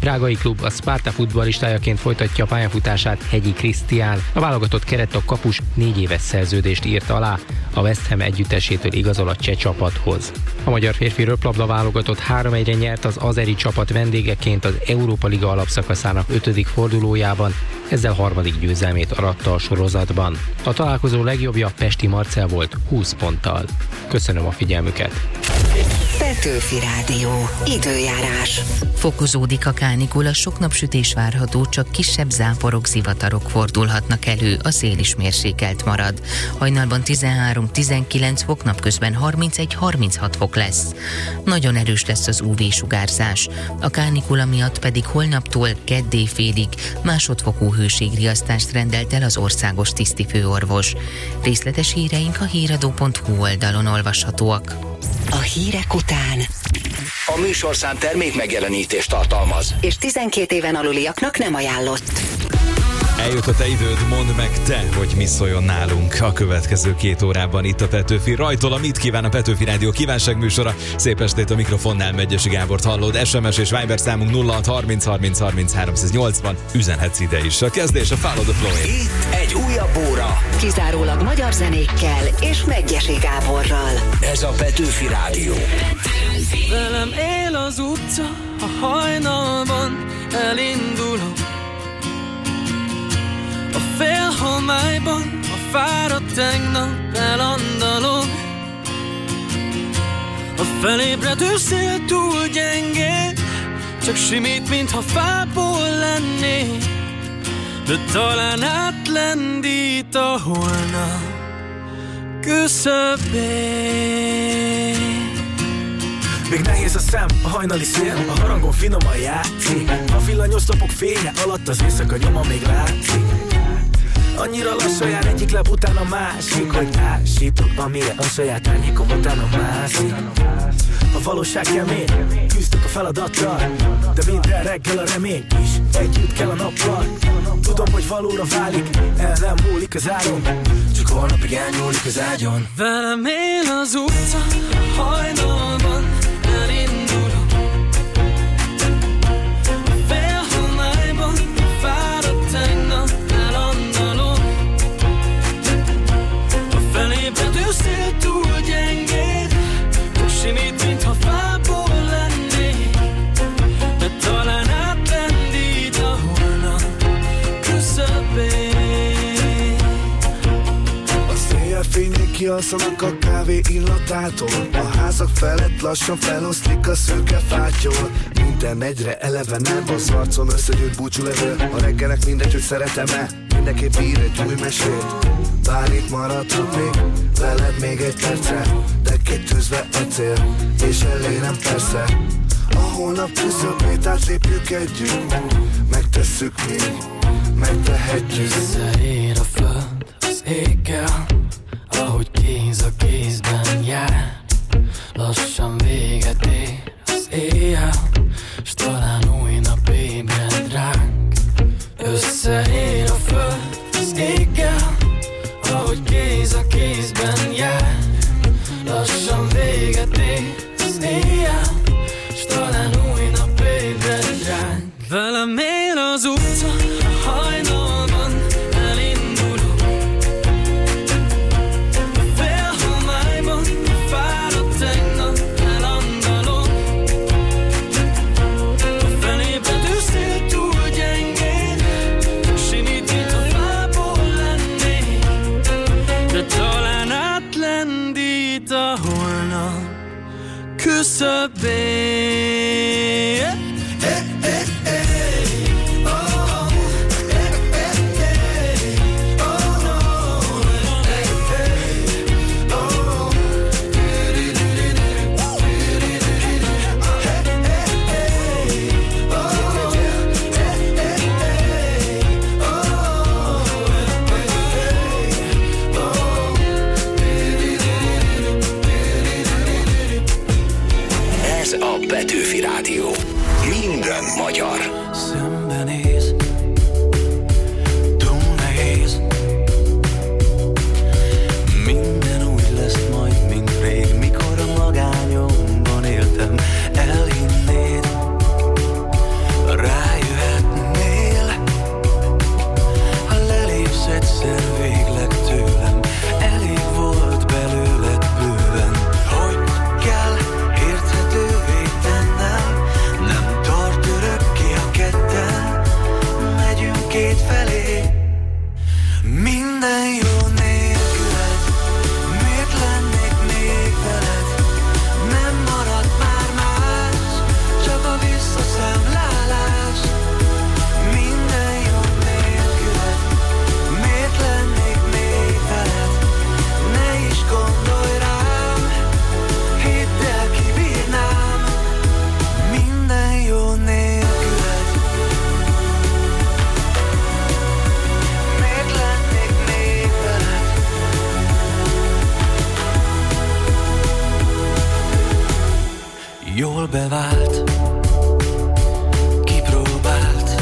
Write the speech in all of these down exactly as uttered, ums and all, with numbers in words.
prágai klub a Sparta futballistájaként folytatja a pályafutását Hegyi Krisztián. A válogatott kerettag kapus négy éves szerződést írt alá, a West Ham együttesétől igazol a cseh csapathoz. A magyar férfi röplabda válogatott három egyre nyert az azeri csapat vendégeként az Európa Liga alapszakaszának ötödik fordulójában, ezzel harmadik győzelmét aratta a sorozatban. A találkozó legjobbja Pesti Marcell volt húsz ponttal. Köszönöm a figyelmüket! Petőfi Rádió. Időjárás. Fokozódik a kánikula, sok napsütés várható, csak kisebb záporok, zivatarok fordulhatnak elő, a szél is mérsékelt marad. Hajnalban tizenhárom-tizenkilenc fok, napközben harmincegy-harminchat fok lesz. Nagyon erős lesz az ú vé-sugárzás. A kánikula miatt pedig holnaptól keddéfélig másodfokú hőségriasztást rendelt el az országos tisztifőorvos. Részletes híreink a híradó pont hú oldalon olvashatóak. A hírek után a műsorszám termék megjelenítést tartalmaz, és tizenkét éven aluliaknak nem ajánlott. Eljött a te időd, mondd meg te, hogy mi szóljon nálunk a következő két órában itt a Petőfi Rajtól. Mit kíván a Petőfi Rádió kívánságműsora? Szép estét, a mikrofonnál Megyesi Gábort hallod. es em es és Viber számunk nulla hat harminc harminc harminc háromszáznyolcvan. Üzenhetsz ide is. A kezdés a Follow the Flow. Itt egy újabb óra. Kizárólag magyar zenékkel és Megyesi Gáborral. Ez a Petőfi Rádió. Velem él az utca, a hajnalban elindulok. A félhomályban, a fáradt tegnap elandalok. A felébredő szél túl gyengé, csak simít, mintha fából lennék. De talán átlendít a holnap küszöbén. Még nehéz a szem, a hajnali szél, a harangon finoman játszik. A villanyoszlopok fénye alatt az éjszaka nyoma még látszik. Annyira lassan jár egyik láb után a másik, hogy ásítok, amire a saját árnyékom utána mászik. A valóság kemény, küzdök a feladattal, de minden reggel a remény is együtt kell a nappal. Tudom, hogy valóra válik, el nem múlik az áron, csak holnapig elnyúlik az ágyon. Velem él az utca, hajnalban elindulok. Félhomályban fáradt tegnap elandalok. A felébredő szél túl gyengéd, csak simít, mintha fából lennék. De talán átlendít a holnap küszöbén. A széjjelfények kialszanak a kávé illatától. A házak felett lassan feloszlik a szürke fátyol. Minden egyre elevenebb, az arcom összegyűjt búcsúlevél. A reggelek mindegy, hogy szeretem-e, mindenképp ír egy új mesét. Bár itt maradhat még veled még egy percre, de kitűzve a cél, és elérem persze. A holnap küszöbét átlépjük együtt, megtesszük még, megtehetjük. Összeér a föld az éggel, ahogy kéz a kézben jár. Lassan véget ér az éjjel, s talán új nap ébred ránk. Összeér a föld az éggel, ahogy kéz a kézben jár. Lassan véget ér az éjjel, s talán új nap ébred ránk. Velem él az utca, hajnalban elindulok. Félhomályban fáradt tegnap elandalok. A felébredő szél túl gyengéd, simít, mintha fából lennék. De talán átlendít a holnap küszöbén. A Petőfi Rádió. Minden magyar. Szembenéz, túl nehéz. Minden úgy lesz majd, mint rég, mikor a magányomban éltem. Elhinnéd, rá bevált, kipróbált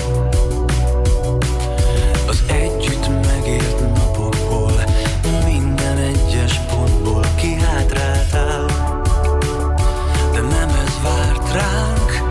az együtt megélt napokból, minden egyes pontból kihátráltál, de nem ez várt ránk.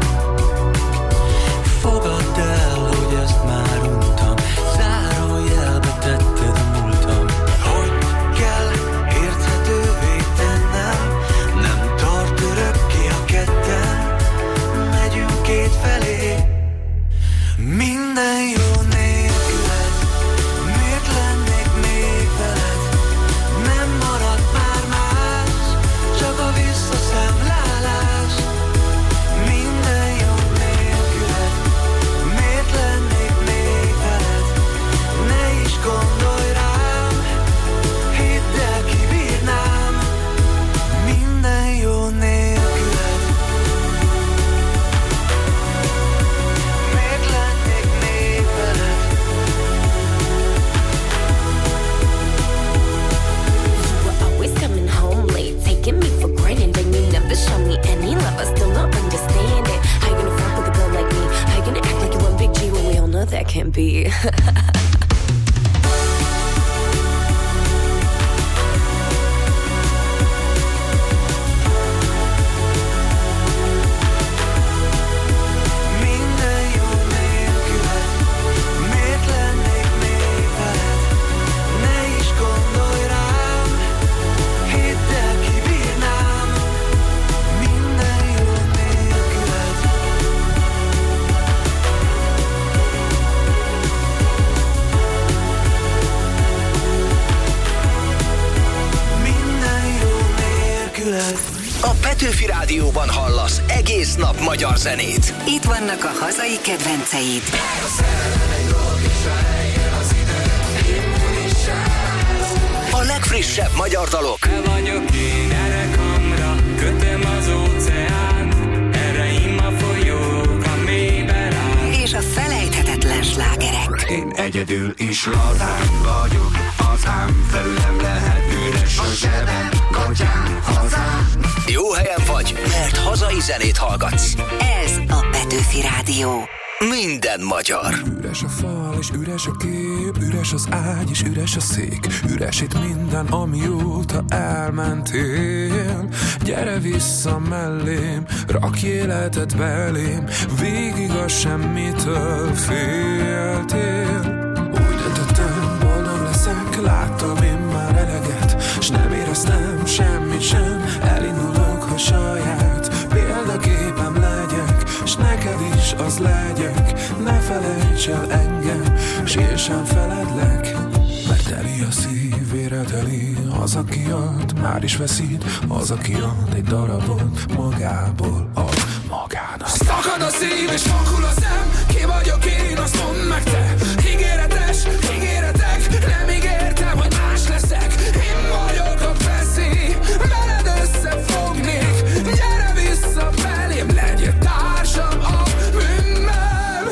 Fogadd el, hogy ezt már untam, zárójelbe tetted múltam. Hogy kell érthetővé tennem, nem tart örökké a ketten, megyünk két felé. Minden jó nélküled, miért lennék még veled? Nem marad már más, csak a visszaszámlálás. Minden jó nélküled, miért lennék még veled? Ne is gondolj rám, hidd el, kibírnám. Minden jó nélküled, miért lennék még veled? You were always coming home late, taking me for granted, and you never show me any love. I still don't understand it. How you gonna fuck with a girl like me? How you gonna act like you want Big G when we all know that can't be? Minden jó nélküled, miért lennék még veled? Ne is gondolj rám, hidd el, kibírnám. Minden jó nélküled. Minden jó nélküled. A Petőfi Rádióban hallasz egész nap magyar zenét. Itt vannak a hazai kedvenceid. A legfrissebb magyar dalok, Te vagyok én, erre kamra, kötöm az óceánt, erre im a folyók, a mélyben áll. És a felejthetetlen slágerek. Én egyedül is lazán vagyok, az ám felülem lehet üres a zsebem, gatyám, hazám. jó helyen vagy, mert hazai zenét hallgatsz. Ez a Petőfi Rádió. Minden magyar. Üres a fal és üres a kép, üres az ágy és üres a szék, üres itt minden, amióta elmentél. Gyere vissza mellém, rakj életet belém, végig a semmitől féltél. Úgy döntöttem, boldog leszek, láttam én már eleget, s nem éreztem semmit sem, elindulok, hogy saját példaképem legyek, s neked is az legyek, ne felejts el engem, s én sem feledlek, mert teli a szív, éreteli, az, aki ad, már is veszít, az, aki ad egy darabot magából, ad magának. Szakad a szív és vakul a szem, ki vagyok én, azt mondd meg te, ígéretes, ígéretek, nem ígértem, hogy más leszek, én vagyok a feszély, veled összefognék, gyere vissza belém, legyél társam a bűnben.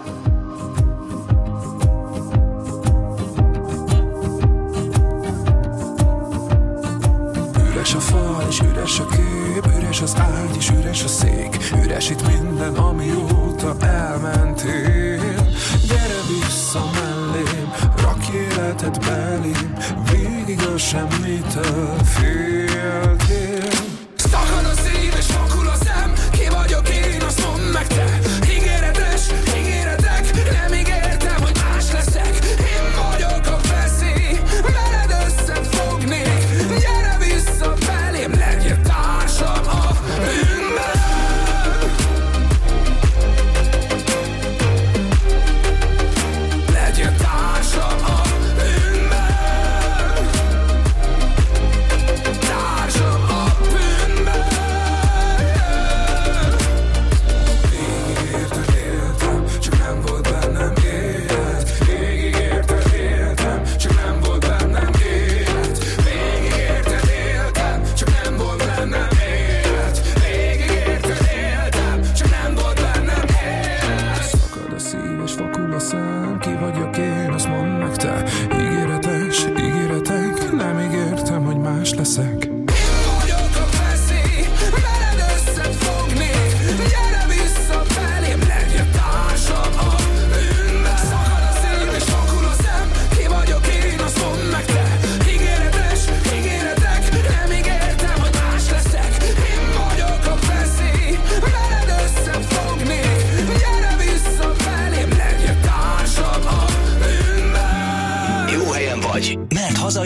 Üres a fal és üres a kép, üres az ágy és üres a szék, üres itt minden, amióta elmentél. Gyere vissza mellém, rakj életet belém, végig a semmitől féltél. Szakad a szív és vakul a szem, ki vagyok én, azt mondd meg te, ígéretes, ígéretek, nem ígértem, hogy más leszek, én vagyok a veszély, veled összefognék, gyere vissza belém, legyél társam a bűnben. Legyél társam a bűnben. Társam a bűnben. Végig érted éltem, csak nem volt bennem élet. Végig érted éltem, csak nem volt bennem élet. Végig érted éltem, csak nem volt bennem élet. Végig érted éltem, csak nem volt bennem élet. Szakad a szív és vakul a szám, ki vagyok én, azt mondd meg te. Ígéretes, ígéretek, nem ígértem, hogy más leszek. Én vagyok a veszély, veled összefognék,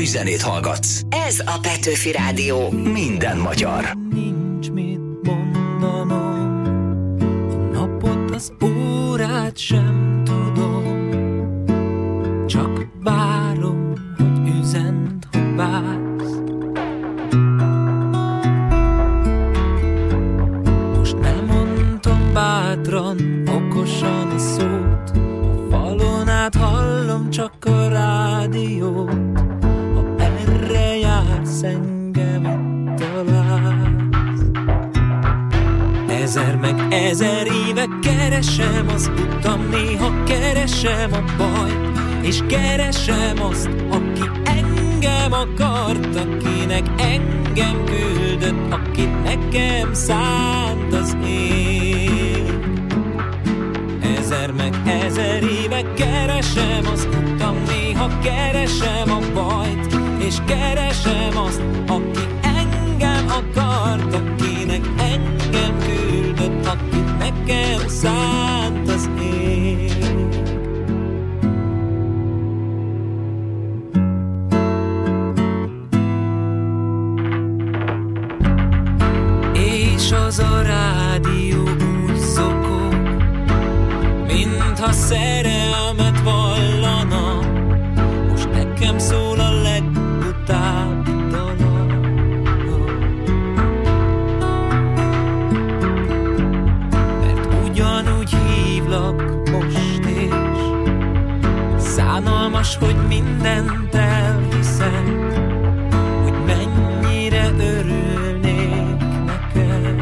friss zenét hallgatsz. Ez a Petőfi Rádió. Minden magyar. Nincs mit mondanom, a napot, az órát sem tudom, csak várom, hogy üzend, hogy vársz. Most nem mondtam bátran, okosan a szót, a falon át hallom csak a rádiót. Ha erre jársz, engem itt találsz. Ezer meg ezer éve keresem az utam, néha keresem a bajt, és keresem azt, aki engem akart, akinek engem küldött, akit nekem szánt az ég. Ezer meg ezer éve keresem az utam, néha keresem a bajt, és keresem azt, aki engem akart, akinek engem küldött, akit nekem szánt az ég. És az a rádió úgy zokog, mintha szerelmet vallana, most nekem szól a legbutább dala. Mert ugyanúgy hívlak most is, szánalmas, hogy mindent elhiszek, hogy mennyire örülnék neked.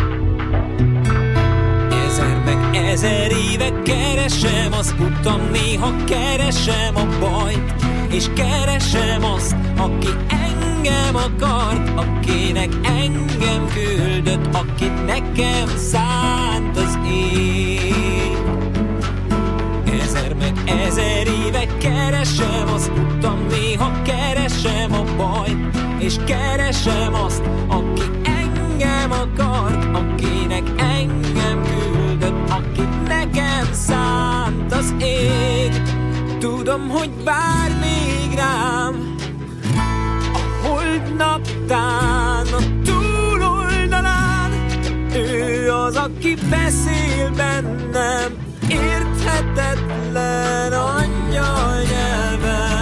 Ezer meg ezer éve keresem az utam, néha keresem a bajt, és keresem azt, aki engem akart, akinek engem küldött, akit nekem szánt az ég. Ezer meg ezer éve keresem az utam, néha keresem a bajt, és keresem azt, aki engem akart, akinek engem küldött, akit nekem szánt az ég. Tudom, hogy vár még rám a hold naptán, a túloldalán. Ő az, aki beszél bennem érthetetlen angyal nyelven.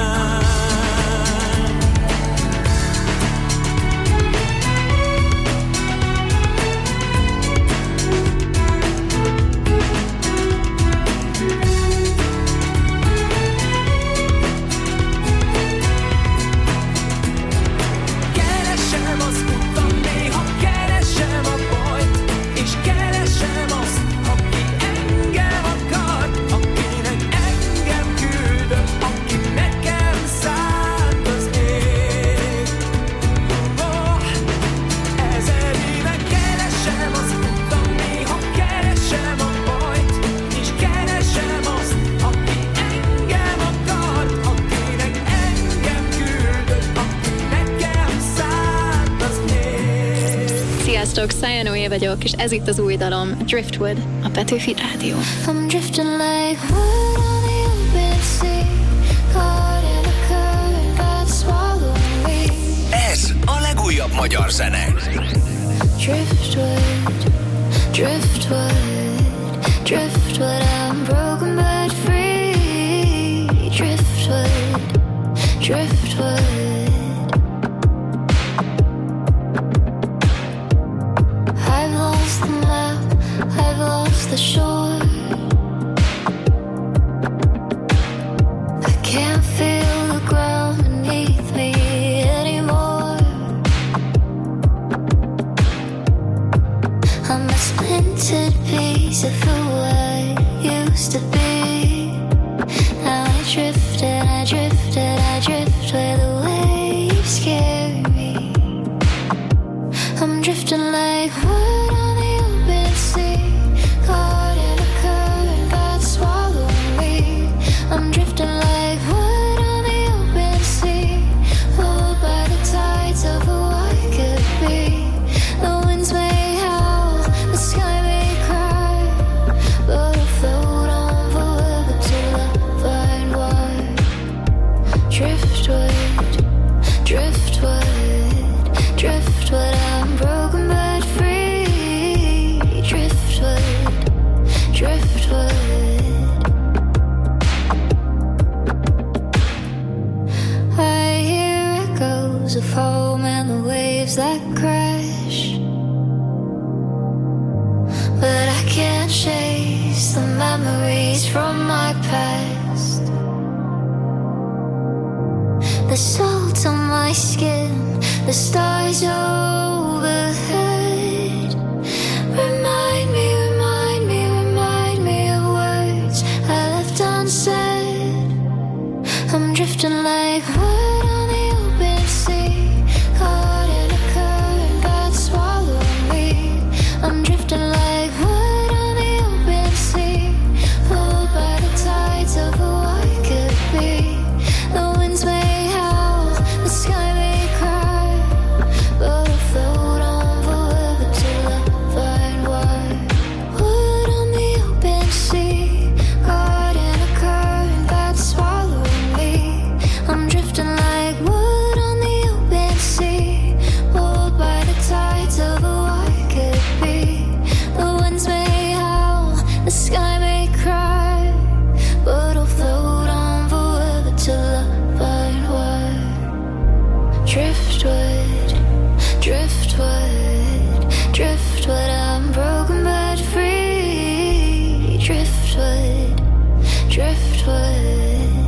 Sziasztok, Szájánóé vagyok, és ez itt az új dalom, Driftwood, a Petőfi Rádió. I'm drifting like wood on the open sea, caught in a current that's swallowing me. Ez a legújabb magyar zene. Driftwood, driftwood, driftwood, I'm broken but free. Driftwood, driftwood. The shore, I can't feel the ground beneath me anymore. I'm a splintered piece of who I the salt on my skin, the stars overhead. Remind me, remind me, remind me of words I left unsaid. I'm drifting like wood on the open sea, caught in a current that swallowed me. I'm drifting like wood on the open sea, pulled by the tides of who I could be. The winds may howl, the sky may cry, but I'll float on forever till I find why. Wood on the open sea, caught in a current that swallowed me. I'm drifting like wood on the open sea, pulled by the tides of who I could be. The winds may howl, the sky may cry, but I'll float on forever till I find why. Driftwood, driftwood, driftwood, I'm broken but free. Driftwood, driftwood.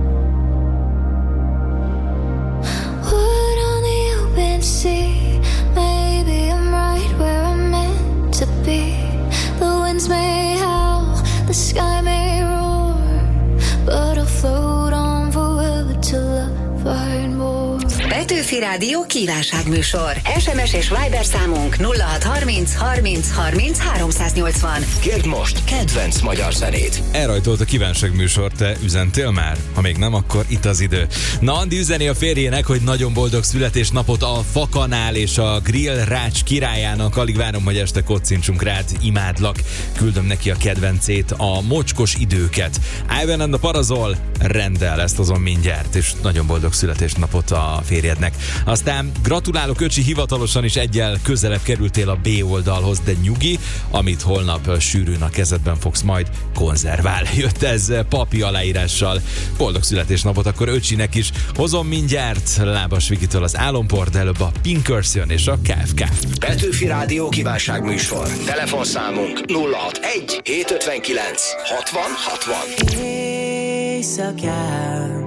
Wood on the open sea, maybe I'm right where I'm meant to be. The winds may howl, the sky may roar, but I'll float on forever till I find more. Petőfi Rádió kívánságműsor. es em es és Viber számunk nulla hat harminc harminc harminc háromszáznyolcvan. Kérd most kedvenc magyar zenét. Elrajtolt a kívánságműsor, te üzentél már? Ha még nem, akkor itt az idő. Na, Andi üzeni a férjének, hogy nagyon boldog születésnapot a Fakanál és a Grill Rács királyának. Alig várom, hogy este kocincsunk rád, imádlak. Küldöm neki a kedvencét, a Mocskos időket. Ivan and the Parazol rendel, ezt azon mindjárt, és nagyon boldog születésnapot a férjednek. Aztán gratulálok, öcsi, hivatalosan is egyel közelebb kerültél a B oldalhoz, de nyugi, amit holnap sűrűn a kezedben fogsz majd, konzervál. Jött ez papi aláírással. Boldog születésnapot akkor öcsinek is. Hozom mindjárt Lábas Vikitől az Álomport, de előbb a Pinkers jön és a ká ef ká. Petőfi Rádió kívánságműsor. Telefonszámunk nulla hatvanegy hétszázötvenkilenc hatvan hatvan. Éjszakán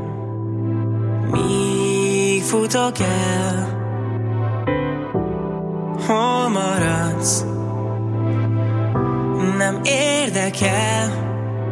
míg futok el, hol maradsz? Nem érdekel.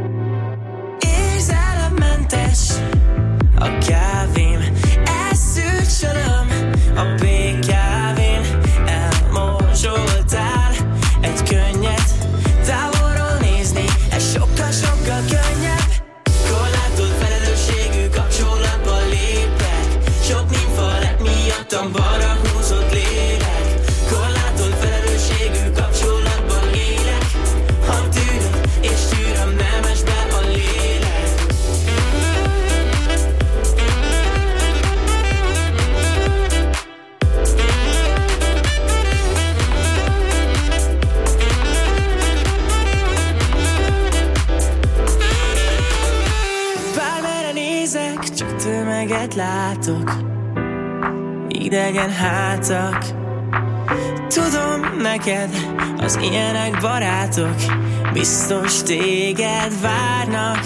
Érzelemmentes a kávém, elszűrt söröm a békávén. Elmorzsoltál egy könnyet, távolról nézni, ez sokkal-sokkal könnyebb. Korlátolt felelősségű kapcsolatban lépek, sok nimfa lett miattam, balra húzott lélek. Korlátolt felelősségű kapcsolatban élek, ha tűröm és tűröm, nem esd be a lélek. Bármerre nézek, csak tömeget látok, idegen hátak. Tudom, neked az ilyenek barátok, biztos téged várnak.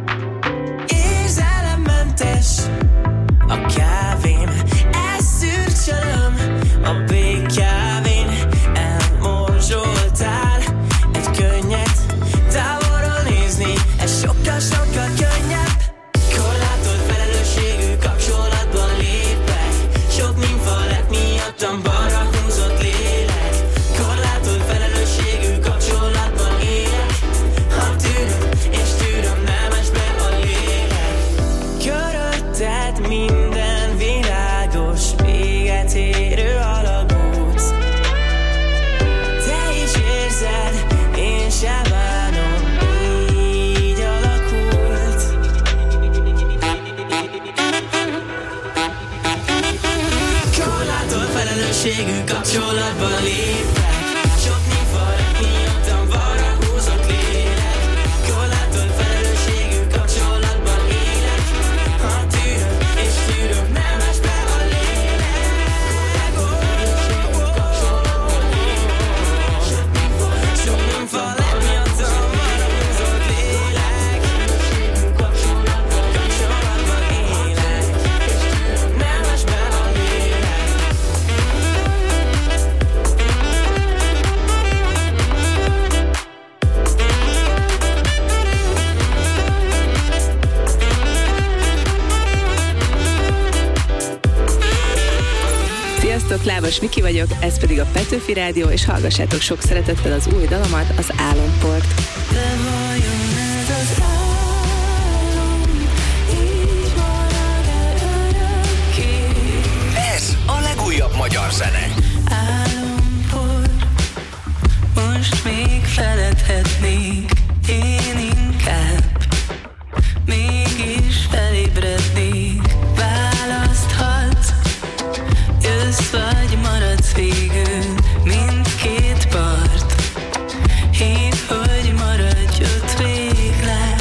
Érzelemmentes a kávém, elszűrt söröm a békávén. Elmorzsoltál egy könnyet, távolról nézni, ez sokkal-sokkal könnyebb. Korlátolt felelősségű kapcsolatban lépek, sok nimfa lett miattam, balra húzott lélek. Korlátolt felelősségű kapcsolatban élek, ha tűröm és tűröm, nem esd be a lélek. Körülötted minden Sziasztok, Lábas Miki vagyok, ez pedig a Petőfi Rádió, és hallgassátok sok szeretettel az új dalomat, az Álomport. De vajon ez az álom, így marad-e örökké? Ez a legújabb magyar zene. Álompor, most még feledhetnék, én inkább mégis felébrednék. Választhatsz, jössz vagy maradsz végül, mindkét part. Hív, hogy maradj ott végleg.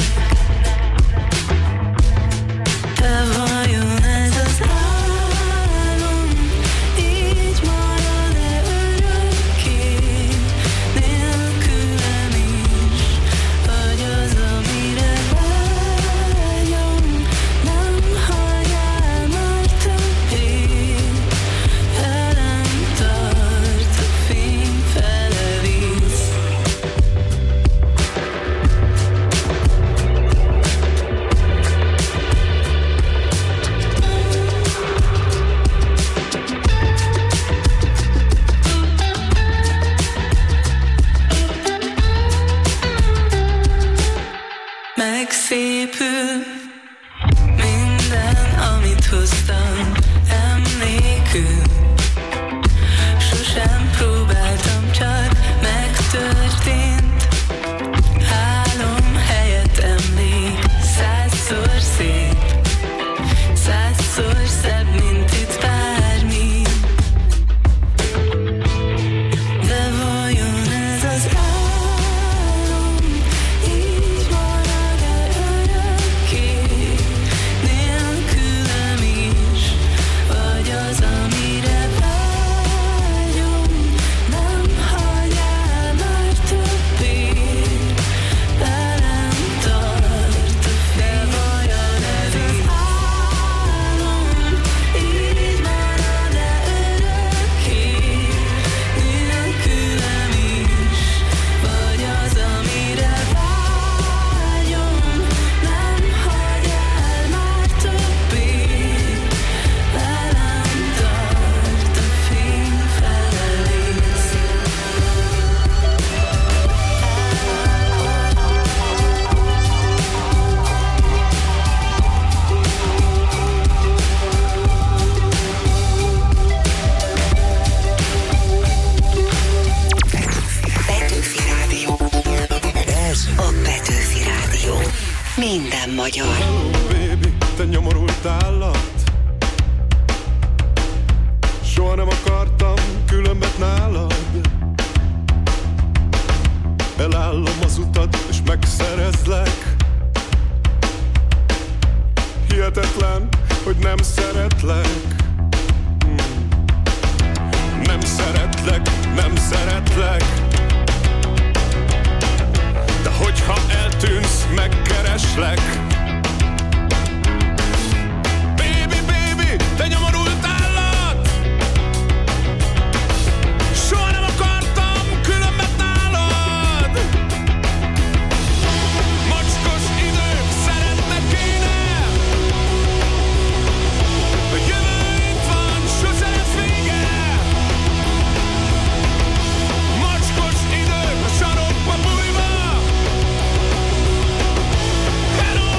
De vajon ez az álom, így marad-e örökké? Nélkülem is, vagy az, amire vágyom, nem hagyjál már többé. Velem tart, a fény fele víz. Megszépül minden, amit hoztam emlékül. Sosem próbáltam, csak megtörtént. Álom helyett emlék, százszor szép, százszor szebb, mint itt bármi. De vajon ez az álom, így marad-e örökké? Nélkülem is, vagy az, amire vágyom, nem hagyjál már többé. Velem tart, de vajon ez az álom, így marad-e örökké? Nélkülem is, vagy az, amire vágyom, nem hagyjál már többé. Velem tart, a fény fele víz. Petőfi Rádió. Ez a Petőfi Rádió. Minden magyar. Baby, te nyomorult állat. Soha nem akartam különbet nálad. Elállom az utat és megszerezlek. Hihetetlen, hogy nem szeretlek. Hmm. Nem szeretlek, nem szeretlek. De hogyha eltűnsz, megkereslek. Baby, baby, te nyomorult állat. Soha nem akartam különbet nálad. Mocskos idők, szeretned kéne. A jövő itt van, sose lesz vége. Mocskos idők, a sarokba bújva. Hello!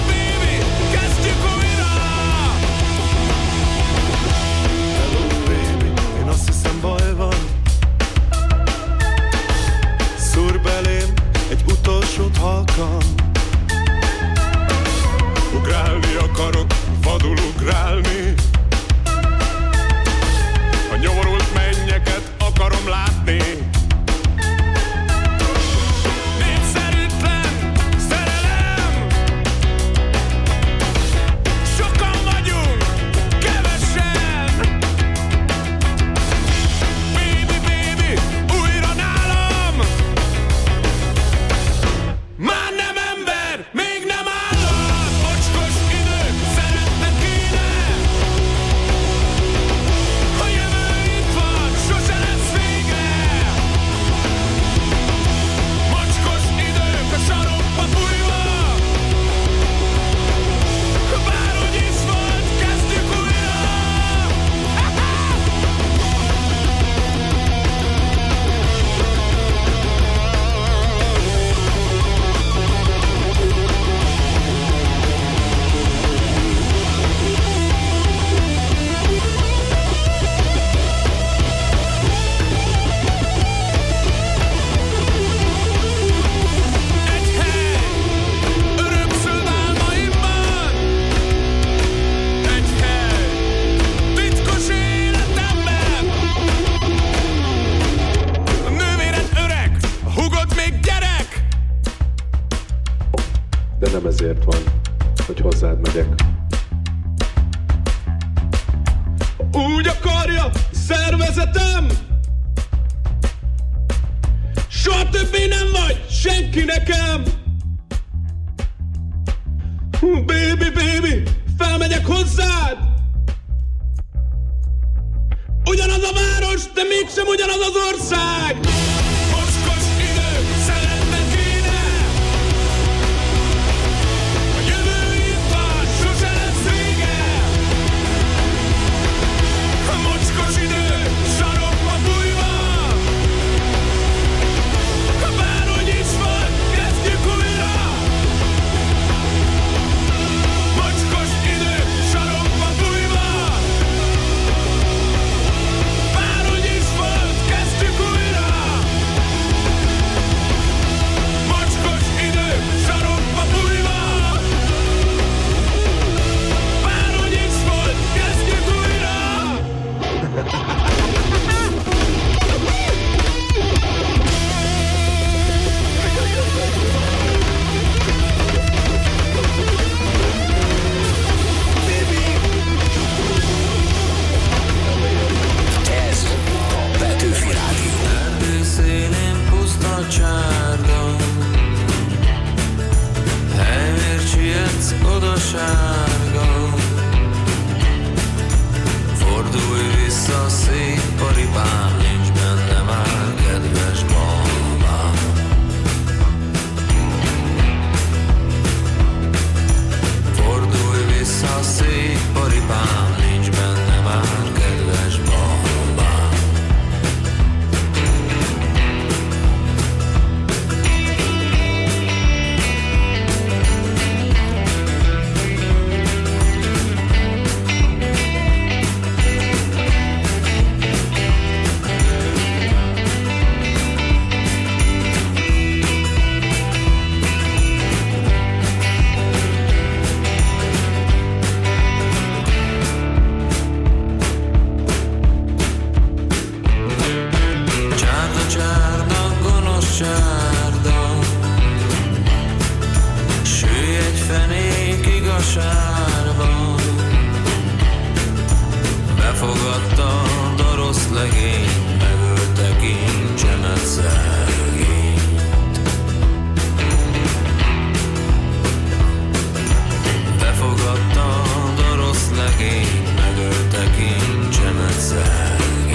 miért van, hogy hozzád megyek. Úgy akarja szervezetem, soha többé nem vagy senki nekem. Baby, baby, felmegyek hozzád. Ugyanaz a város, de mégsem ugyanaz az ország. Mocskos idő, szeretned kéne. A jövő itt van, sose lesz vége. A mocskos idő, sarokba bújva. Bárhogy is van, kezdjük újra. Mocskos idő, sarokba bújva. Bárhogy is van, kezdjük újra. Mocskos idő, sarokba bújva. Bárhogy is volt, kezdjük újra. Ez a Petőfi Rádió. Erdély szélén puszta csárga, helyért sietsz oda sárga. Fordulj vissza, szép paripám, nincs benne már kedves babám. Fordulj vissza, szép paripám, nincs benne már kedves babám. Csárda, csárda, gonosz csárda, sülj egy fenékig a sárba. Befogadta a rossz legényt, megölte kincsemet szegényt. Befogadta a rossz legényt, megölte kincsemet szegényt.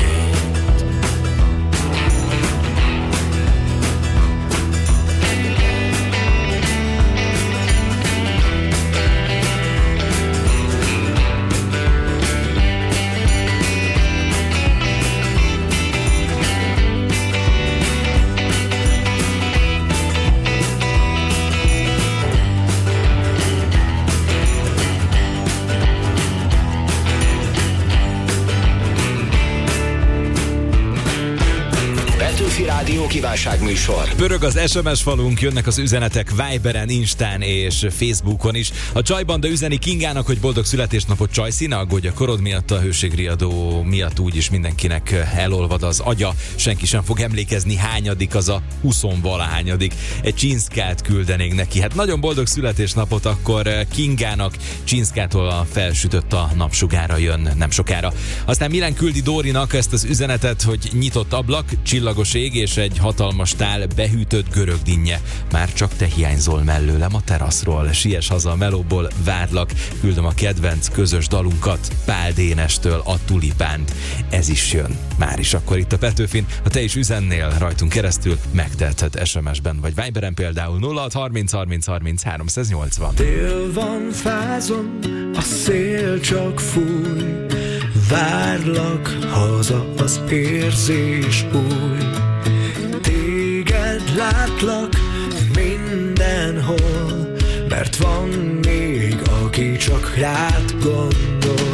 Petőfi Rádió kívánságműsor. Pörög az es em es falunk, jönnek az üzenetek Viberen, Instán és Facebookon is. A Csajbanda üzeni Kingának, hogy boldog születésnapot, Csajci, ne aggódj a korod miatt, a hőségriadó miatt úgyis mindenkinek elolvad az agya. Senki sem fog emlékezni, hányadik az a huszonvalahányadik. Egy csinszkát küldenénk neki. Hát nagyon boldog születésnapot akkor Kingának. Csinszkától a felsütött a napsugára jön nem sokára. Aztán Milán küldi Dórinak ezt az üzenetet, hogy nyitott ablak, csillagos ég és egy hatalmas tál behűtött görögdinnye. Már csak te hiányzol mellőlem a teraszról. Siess haza a melóból, várlak. Küldöm a kedvenc közös dalunkat, Pál Dénestől a Tulipánt. Ez is jön. Már is akkor itt a Petőfin. Ha te is üzennél rajtunk keresztül, megteheted es em es-ben vagy Viberen, például nulla hat harminc harminc harminc háromszáznyolcvan. Tél van, fázom, a szél csak fúj, várlak haza, az érzés új. Téged látlak mindenhol, mert van még, aki csak rád gondol.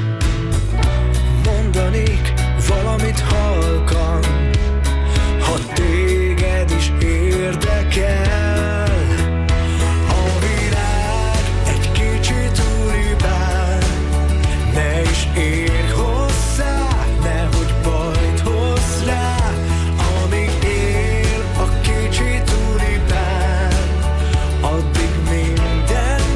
Mondanék valamit halkan, ha téged is érdekel. A világ egy kicsi tulipán, ne is érj hozzá, nehogy bajt hozz rá. Amíg él a kicsi tulipán, addig minden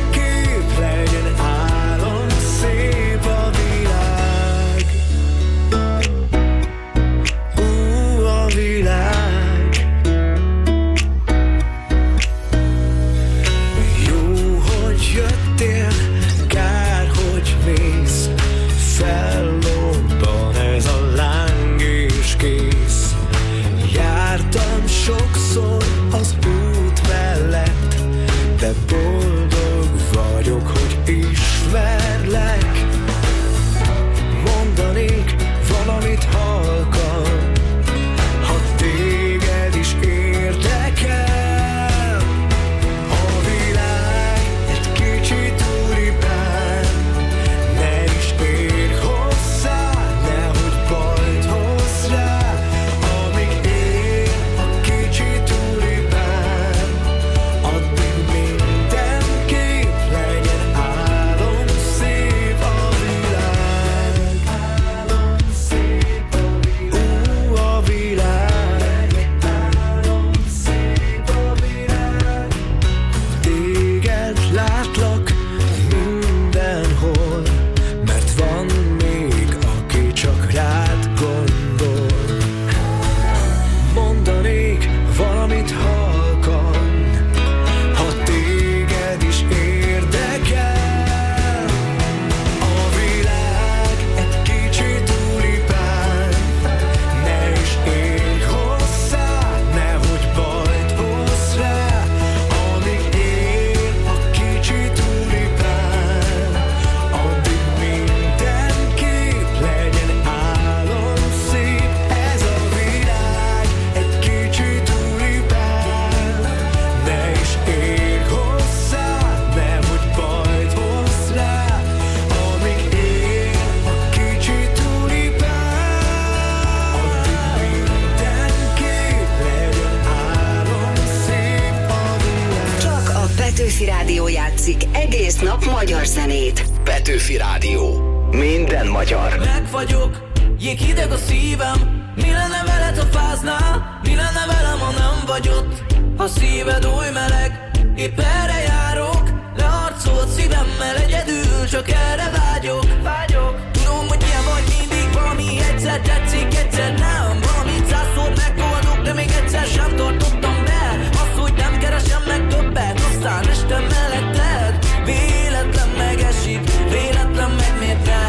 nap magyar zenét. Petőfi Rádió. Minden magyar. Meg vagyok, jéghideg a szívem. Mi lenne veled, ha fáznál? Mi lenne velem, ha nem vagy ott? Ha szíved oly meleg, épp erre járok. Leharcolt szívemmel egyedül, csak erre vágyok. Vágyok. Tudom, hogy ilyen vagy mindig, valami egyszer tetszik, egyszer nem. Valamit százszor megoldok, de még egyszer sem tartottam be. Azt, hogy nem keresem meg többet, aztán este melletted. Véletlen megesik, véletlen meg miért ne?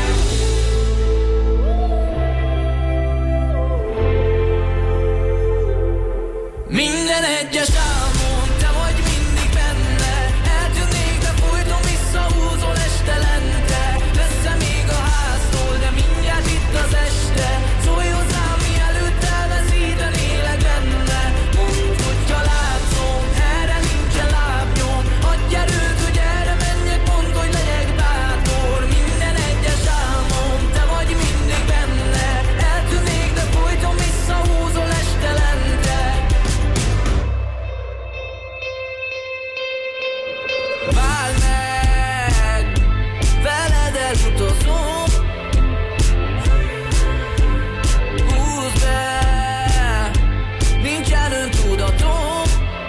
Minden egyes álmom, te vagy mindig benne. Eltűnnék, de folyton visszahúzol este lente. Messze még a háztól, de mindjárt itt az este. Szólj hozzám, mielőtt elveszítenélek benne. Mondd, hogyha látszom, erre nincsen lábnyom. Adj erőt, hogy erre menjek, mondd, hogy legyek bátor. Minden egyes álmom, te vagy mindig benne. Eltűnnék, de folyton visszahúzol este lente. Várj meg, veled elutazom. Húzd be, nincsen öntudatom.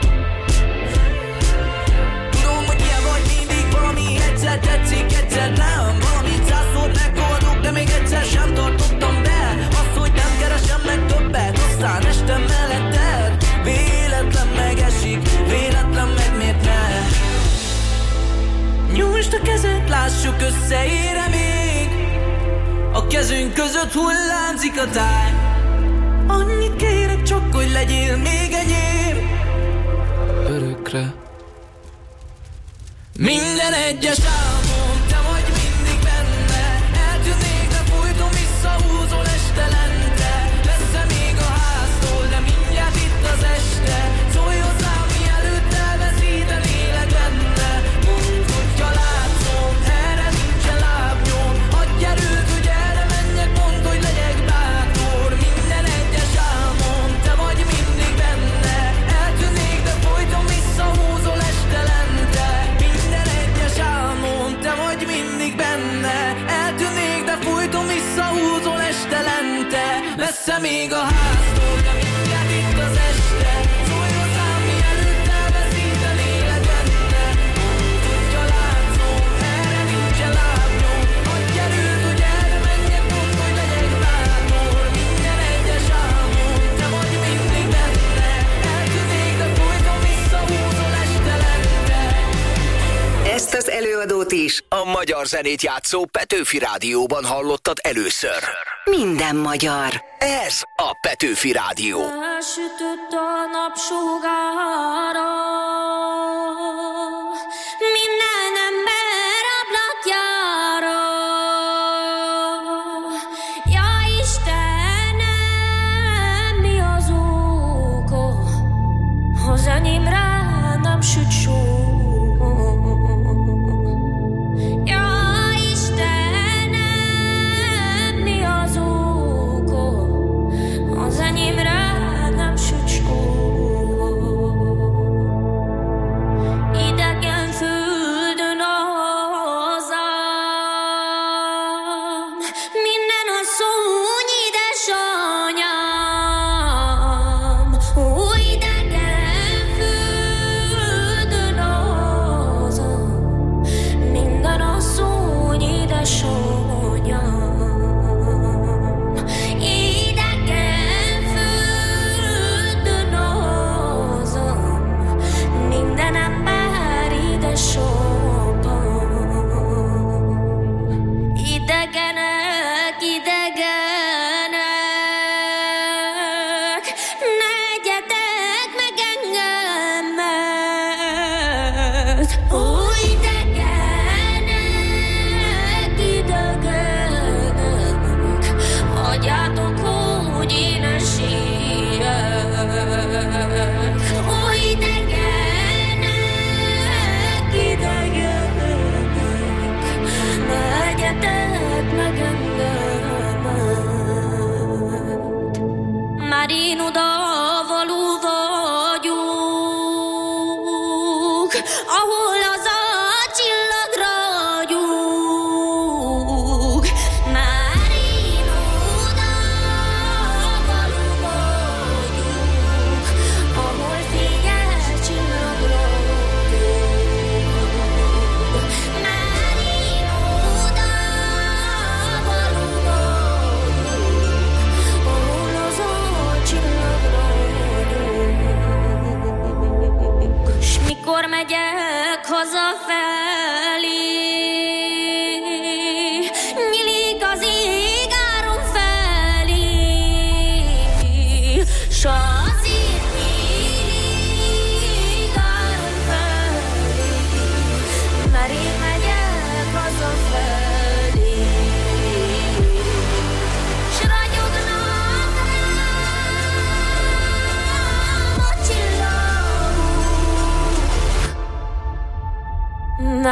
Tudom, hogy ilyen vagy mindig, valami egyszer tetszik, egyszer nem. Valamit százszor megoldok, de még egyszer sem tartottam be. Azt, hogy nem keresem meg többet, aztán este melletted. Véletlen megesik, véletlen meg miért ne? Nyújtsd a kezed, lássuk, összeére még. A kezünk között hullámzik a táj. Annyit kérek csak, hogy legyél még enyém. Örökre. Minden egyes álmom, te vagy mindig benne. Eltűnnék, de folyton visszahúzol este lente. Messze még a háztól, de mindjárt itt az este. Szólj hozzám, mielőtt elveszítenélek benne. Mondd, hogyha látszom, erre nincsen lábnyom. Adj erőt, hogy erre menjek, mondd, hogy legyek bátor. Minden egyes álmom, te vagy mindig benne. Eltűnnék, de folyton visszahúzol este lente. Minden egyes álmom, te vagy mindig benne. Eltűnnék, de folyton visszahúzol este lente. Messze még a háztól, de mindjárt itt az este. Szólj hozzám, mielőtt elveszítenélek benne. Mondd, hogyha látszom, erre nincsen lábnyom. Adj erőt, hogy erre menjek, mondd, hogy legyek bátor. Minden egyes álmom, te vagy mindig benne. Eltűnnék, de folyton visszahúzol este lente. Ezt az előadót is A magyar zenét játszó Petőfi Rádióban hallottad először. minden magyar. Ez a Petőfi Rádió. Elsütött a napsugára, minden ember ablakjára. Ja Istenem, mi az oka, az enyémre nem süt só. Ja Istenem, mi az oka, az enyémre nem süt só. Én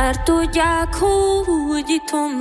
Mert tudják, hogy itthon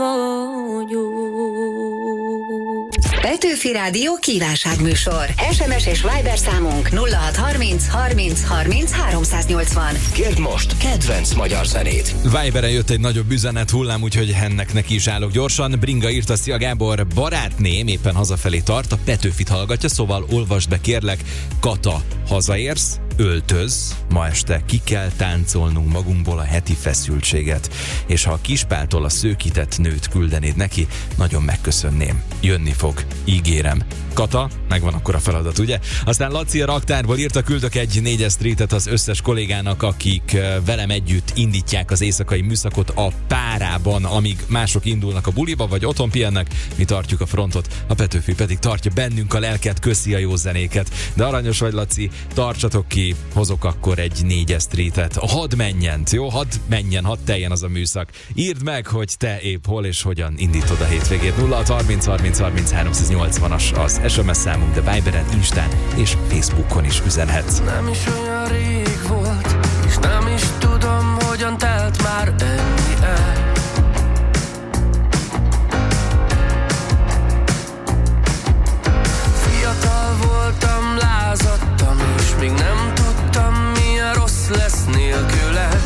vagyok. Petőfi Rádió kívánságműsor. es em es és Viber számunk nulla hat harminc harminc harminc háromszáznyolcvan. Kérd most kedvenc magyar zenét. Viberen jött egy nagyobb üzenet hullám, úgyhogy ennek neki is állok gyorsan. Bringa írta, szia Gábor, barátném éppen hazafelé tart, a Petőfit hallgatja, szóval olvasd be kérlek. Kata, hazaérsz, öltöz, ma este ki kell táncolnunk magunkból a heti feszültséget, és ha a Kispáltól a szőkített nőt küldenéd neki, nagyon megköszönném. Jönni fog, ígérem. Kata, megvan akkor a feladat, ugye? Aztán Laci a raktárból írta, küldök egy négyes streetet az összes kollégának, akik velem együtt indítják az éjszakai műszakot a párában, amíg mások indulnak a buliba, vagy otthon pihennek, mi tartjuk a frontot, a Petőfi pedig tartja bennünk a lelket, köszi a jó zenéket. De aranyos vagy, Laci, tartsatok ki, hozok akkor egy négyes streetet. Hadd menjen, jó? Hadd menjen, hadd teljen az a műszak. Írd meg, hogy te épp hol és hogyan indítod a hétvégét. nulla hat harminc harminc harminc háromszáznyolcvanas az es em es számunk, de Viberen, Instán és Facebookon is üzenhetsz. Nem is olyan rég volt, és nem is tudom, hogyan telt már ennyi el. Fiatal voltam, lázadtam, és még nem tudtam, milyen rossz lesz nélküled.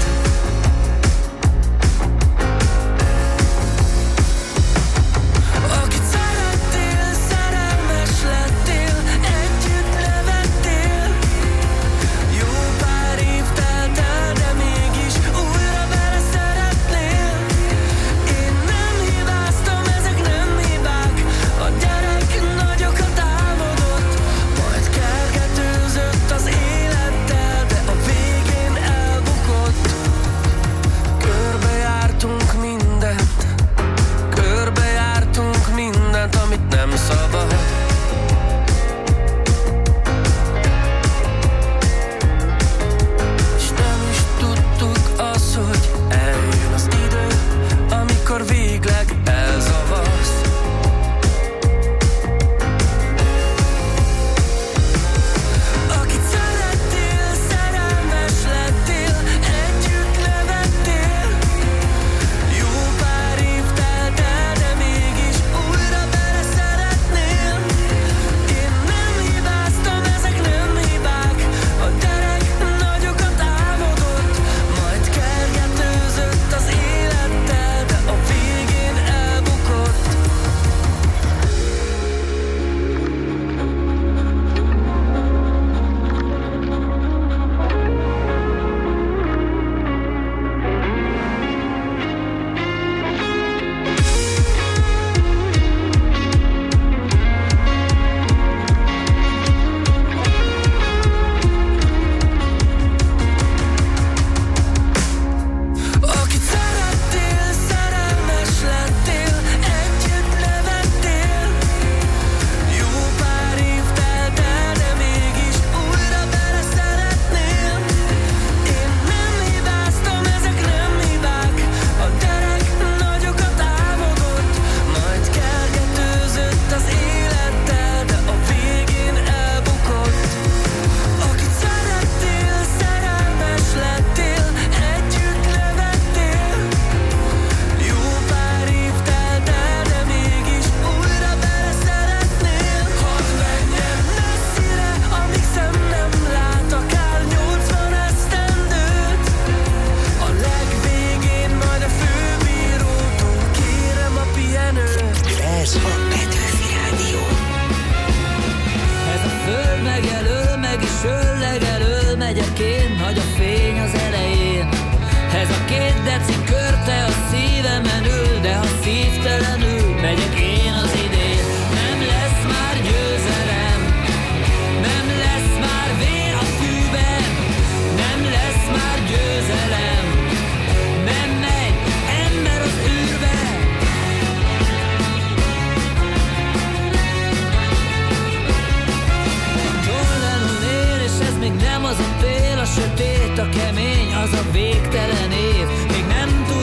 Az a fél, a sötét, a kemény, az a végtelen év. Még nem tud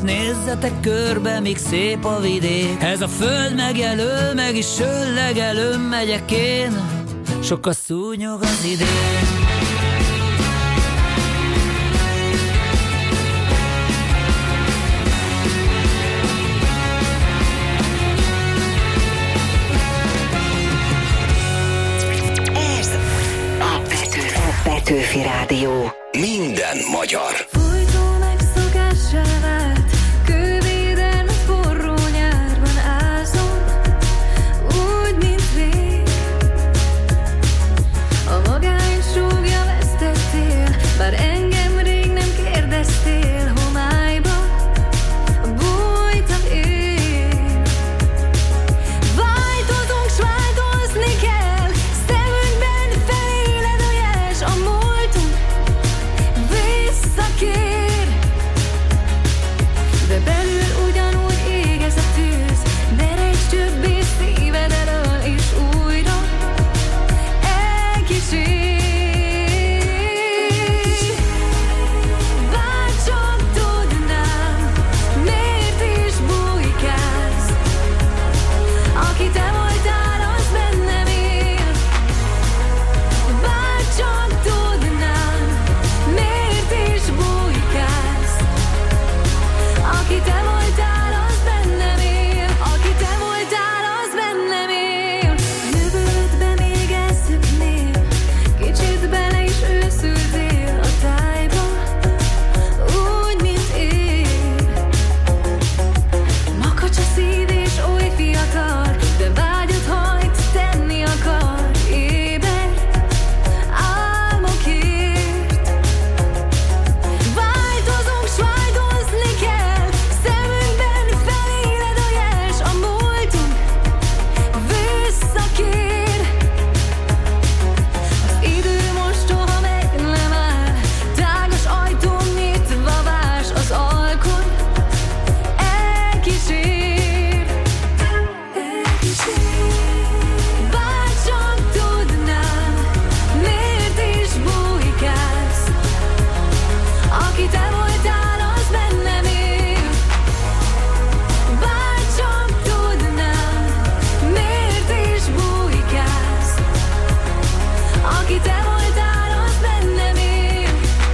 Csak nézzetek körbe, míg szép a vidék. Ez a föld megjelöl, meg is söllegelő, megyek én, sokkal szúnyog az idén. Ez a Pető- a Petőfi Rádió. Minden magyar. Fújtó megszokássá vált, kővédelmet forró nyárban ázom, úgy, mint rég. A magány súgja vesztettél, bár engem rég nem kérdeztél, homályba bújtam én. Változunk, s változni kell, szemünkben feléled a jels, a múltunk visszakér, de belül ugyanúgy ég ez a tűz, ne rejtsd többé szíved elől, és újra elkísér. Bárcsak tudnám, miért is bujkálsz, aki te voltál, az bennem él. Bárcsak tudnám, miért is bujkálsz, aki te voltál, az bennem él. Aki te voltál, az bennem él. Jövődbe még elszöknél, kicsit bele is őszültél a tájba, úgy, mint én. Makacs a szív és oly fiatal, de vágyat hajt, tenni akar, éber álmokért. Változunk, s változni kell, szemünkben feléled a jels, a múltunk visszakér. Az idő mostoha meg nem áll, tágas ajtó nyitva vársz, az alkot elkísér. Bárcsak tudnám, miért is bujkálsz, aki te voltál, az bennem él. Bárcsak tudnám, miért is bujkálsz, aki te voltál, az bennem él.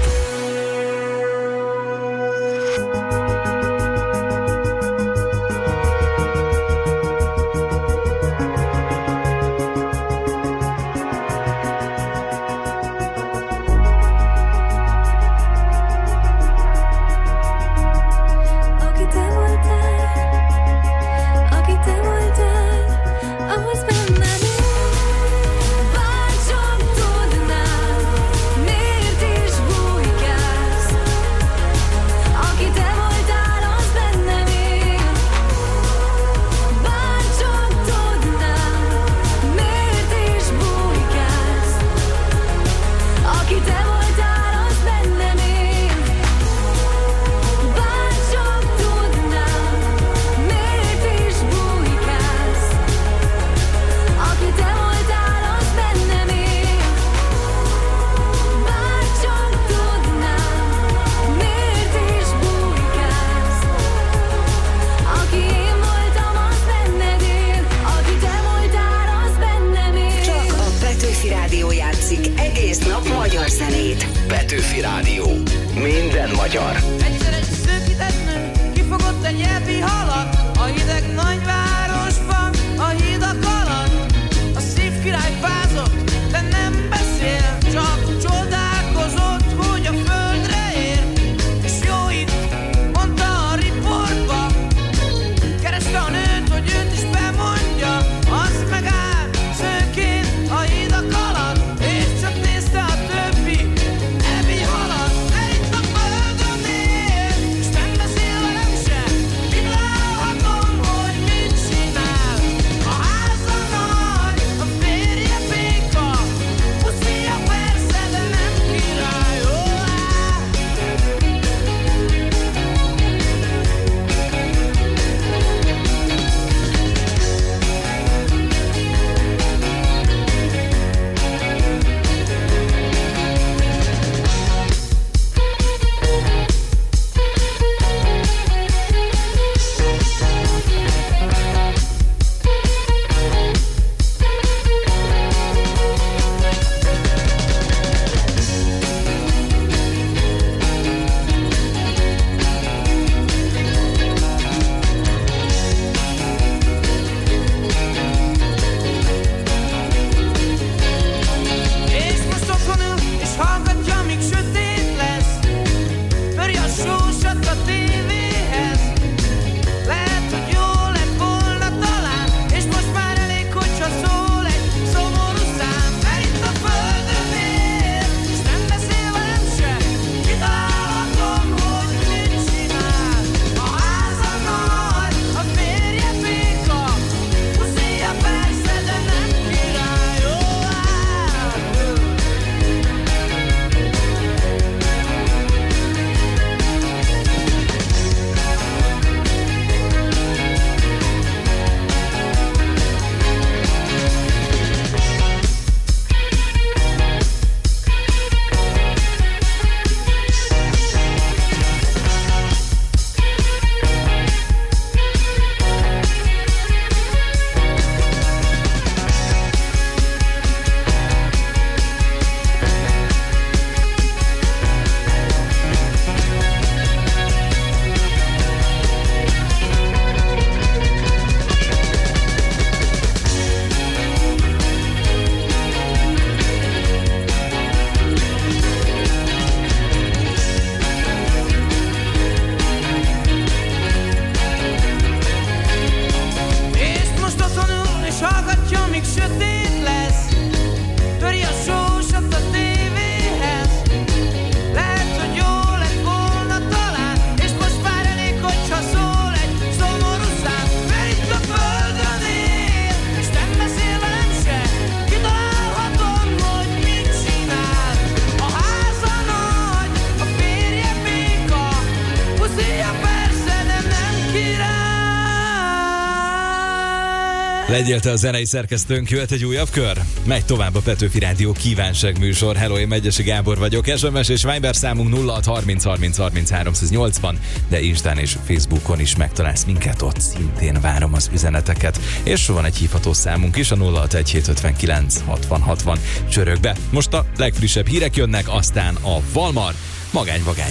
Aki te voltál, aki te voltál, az bennem él. Bárcsak tudnám, miért is bujkálsz, aki te voltál, az bennem él. Bárcsak tudnám, miért is bujkálsz, aki te voltál, az bennem él. Bárcsak tudnám, miért is bujkálsz, aki te voltál, az bennem él. Bárcsak tudnám, miért is bujkálsz, aki én voltam, az benned él. Aki te voltál, az bennem él. Csak a Petőfi Rádió játszik egész nap magyar zenét. Petőfi Rádió. Minden magyar. Egyszer egy szökített nő kifogott egy epi halat a hideg nagyvárosban, a hidak alatt. A szív király fázott, de nem beszél, csak csodálkozott, hogy a földre ér. És jó itt, mondta a riportba, kereste a nőt, hogy őt is bemondja. Az megáll szőként a hidak alatt, és csak nézte a többi epi halat. De itt a földön él. sötét lesz, töri a sósat a tévéhez. Lehet, hogy jó lett volna talán, és most már elég, hogyha szól egy szomorú szám. Mert itt a földön él, és nem beszél velem se, kitalálhatom, hogy mit csinál. A háza nagy, a férje béka, puszilja persze, de nem király. Legyél te a zenei szerkesztőnk, jöhet egy újabb kör? Megy tovább a Petőfi Rádió kívánság műsor. Hello, én Megyesi Gábor vagyok. es em es és Viber számunk nulla hat harminc harminc harminc háromszáznyolcvan, de Instán és Facebookon is megtalálsz minket, ott szintén várom az üzeneteket. És van egy hívható számunk is, a nulla hat egy hét ötvenkilenc hatvan hatvan. Csörög be. Most a legfrissebb hírek jönnek, aztán a Valmar. Magány-vagány.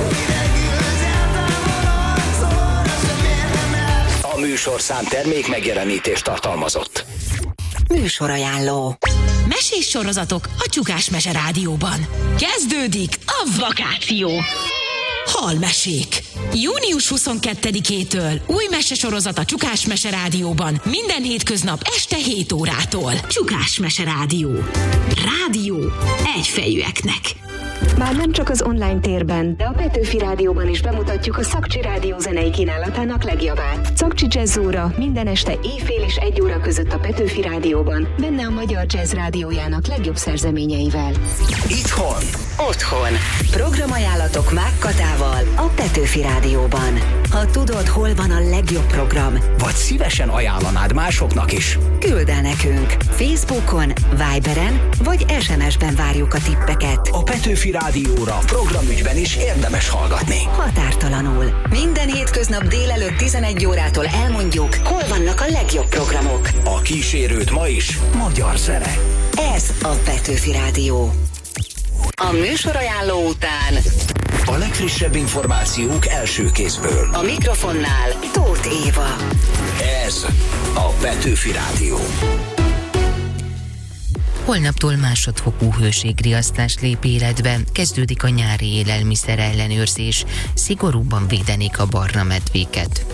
A műsorszám termék megjelenítést tartalmazott. Műsorajánló. Mesés sorozatok a Csukás Mese Rádióban. Kezdődik a vakáció. Halmesék. június huszonkettedikétől új mesesorozat a Csukás Mese Rádióban. Minden hétköznap este hét órától. Csukás Mese Rádió. Rádió egyfejűeknek. Már nem csak az online térben, de a Petőfi Rádióban is bemutatjuk a Szakcsi Rádió zenei kínálatának legjavát. Szakcsi Jazz óra minden este éjfél és egy óra között a Petőfi Rádióban, benne a Magyar Jazz Rádiójának legjobb szerzeményeivel. Itthon, otthon. Programajánlatok Mák Katával a Petőfi Rádióban. Ha tudod, hol van a legjobb program, vagy szívesen ajánlanád másoknak is, küld el nekünk. Facebookon, Viberen vagy es em es-ben várjuk a tippeket. A Petőfi Rádióra programügyben is érdemes hallgatni. Határtalanul. Minden hétköznap délelőtt tizenegy órától elmondjuk, hol vannak a legjobb programok. A kísérőt ma is magyar zene. Ez a Petőfi Rádió. A műsorajánló után a legfrissebb információk első kézből. A mikrofonnál Tóth Éva. Ez a Petőfi Rádió. Holnaptól másodfokú hőségriasztás lép életbe, kezdődik a nyári élelmiszer ellenőrzés, szigorúbban védenék a barna medvéket.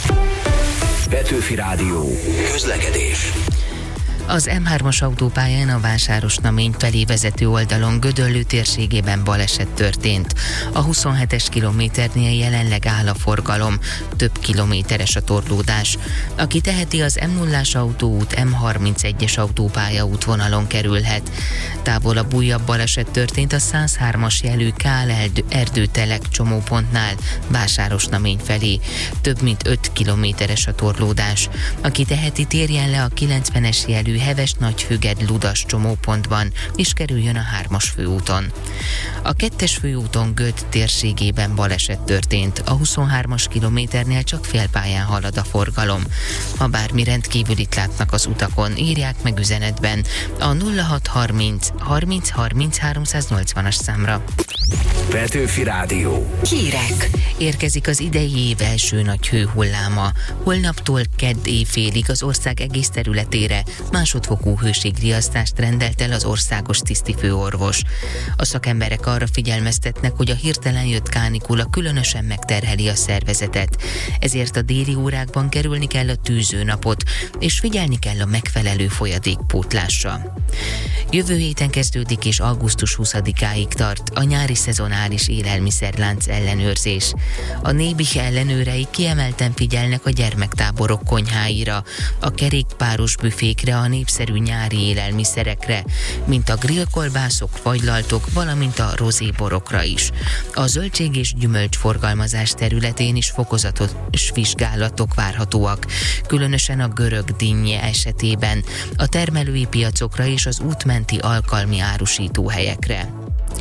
Petőfi Rádió. Közlekedés. Az em hármas autópályán a Vásárosnamény felé vezető oldalon Gödöllő térségében baleset történt. A huszonhetes kilométernél jelenleg áll a forgalom, több kilométeres a torlódás. Aki teheti, az em nullás autóút em harmincegyes autópálya útvonalon kerülhet. Távolabb újabb baleset történt a száz hármas jelű Kál erdőtelek csomópontnál, Vásárosnamény felé. Több mint öt kilométeres a torlódás. Aki teheti, térjen le a kilencvenes jelű Heves Nagyfüged Ludas csomópontban, és kerüljön a hármas főúton. A kettes főúton Göd térségében baleset történt. A huszonhármas kilométernél csak félpályán halad a forgalom. Ha bármi rendkívülit látnak az utakon, írják meg üzenetben a nulla hat harminc harminc harminc háromszáznyolcvanas számra. Petőfi Rádió. Hírek. Érkezik az idei év első nagy hőhulláma. Holnaptól kedd éjfélig az ország egész területére másodfokú hőségriasztást rendelt el az országos tisztifőorvos. A szakemberek arra figyelmeztetnek, hogy a hirtelen jött kánikula különösen megterheli a szervezetet. Ezért a déli órákban kerülni kell a tűzőnapot, és figyelni kell a megfelelő folyadékpótlásra. Jövő héten kezdődik és augusztus huszadikáig tart a nyári szezonális élelmiszerlánc ellenőrzés. A Nébih ellenőrei kiemelten figyelnek a gyermektáborok konyháira, a kerékpáros büfékre, a népszerű nyári élelmiszerekre, mint a grillkolbászok, fagylaltok, valamint a rozéborokra is. A zöldség és gyümölcsforgalmazás területén is fokozatos vizsgálatok várhatóak, különösen a görög dinnye esetében, a termelői piacokra és az útmenti alkalmi árusítóhelyekre.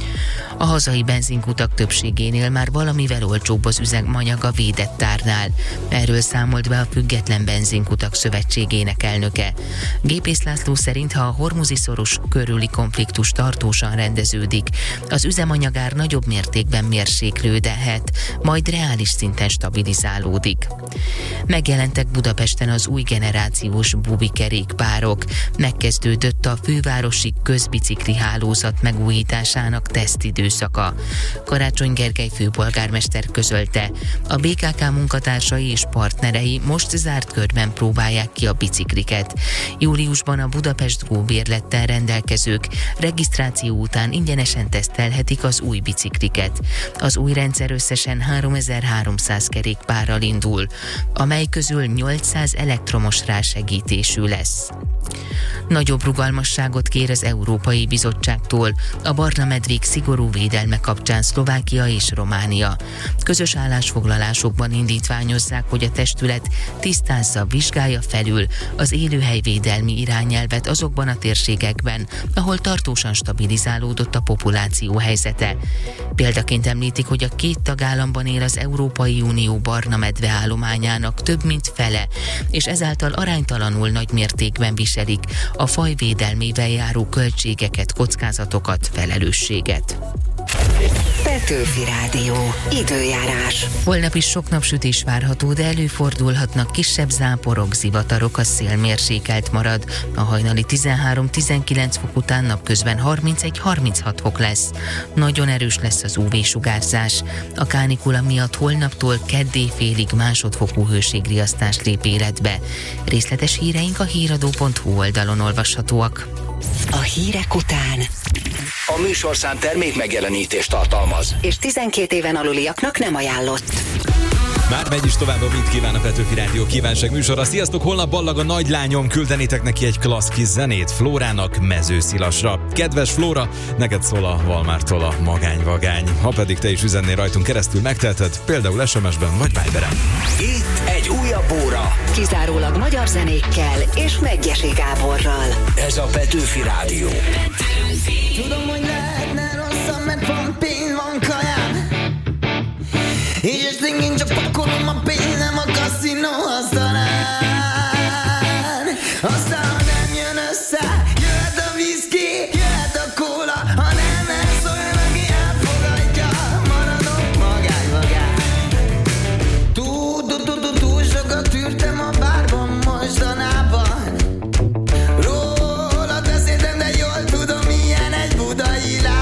A hazai benzinkutak többségénél már valamivel olcsóbb az üzemanyag a védett árnál. Erről számolt be a Független Benzinkutak Szövetségének elnöke. Gépész László szerint, ha a hormuzi-szoros körüli konfliktus tartósan rendeződik, az üzemanyagár nagyobb mértékben mérséklődhet, majd reális szinten stabilizálódik. Megjelentek Budapesten az új generációs bubi kerékpárok. Megkezdődött a fővárosi közbicikli hálózat megújításának tesztidő időszaka. Karácsony Gergely főpolgármester közölte, a bé ká ká munkatársai és partnerei most zárt körben próbálják ki a bicikliket. Júliusban a Budapest Go bérlettel rendelkezők regisztráció után ingyenesen tesztelhetik az új bicikliket. Az új rendszer összesen háromezer-háromszáz kerékpárral indul, amely közül nyolcszáz elektromos rásegítésű lesz. Nagyobb rugalmasságot kér az Európai Bizottságtól a barna medvék szigorú védelme kapcsán Szlovákia és Románia. Közös állásfoglalásokban indítványozzák, hogy a testület tisztázza, vizsgálja felül az élőhelyvédelmi irányelvet azokban a térségekben, ahol tartósan stabilizálódott a populáció helyzete. Példaként említik, hogy a két tagállamban él az Európai Unió barna medve állományának több mint fele, és ezáltal aránytalanul nagy mértékben viselik a faj védelmével járó költségeket, kockázatokat, felelősséget. Petőfi Rádió. Időjárás. Holnap is sok napsütés várható, de előfordulhatnak kisebb záporok, zivatarok, a szél mérsékelt marad. A hajnali tizenhárom-tizenkilenc fok után napközben harmincegy-harminchat fok lesz. Nagyon erős lesz az ú vé-sugárzás. A kánikula miatt holnaptól keddé félig másodfokú hőségriasztás lép életbe. Részletes híreink a híradó pont hu oldalon olvashatóak. A hírek után A műsorszám termék megjelenítést tartalmaz, és tizenkét éven aluliaknak nem ajánlott. Már megy is tovább, a Mit kíván a Petőfi Rádió kívánság műsora. Sziasztok, holnap Ballag a nagylányom, küldenétek neki egy klassz kis zenét Flórának Mezőszilasra. Kedves Flóra, neked szól a Valmártól a magányvagány. Ha pedig te is üzennél rajtunk keresztül, megteheted, például es em es-ben vagy Viberen. Itt egy újabb óra. Kizárólag magyar zenékkel és Meggyesi Gáborral. Ez a Petőfi Rádió. Tudom, hogy lehetne rosszabb, mert pont pénz van kajám. És esténként csak pakolom a pénz, nem a kaszinó asztalán. Aztán, ha nem jön össze, jöhet a viszki, jöhet a kóla. Ha nem elszóljon, aki elfogadja, maradok magány-magány. Túl, túl, túl, túl, túl sokat tűrtem a bárban mostanában. Rólad beszéltem, de jól tudom, milyen egy budai lány.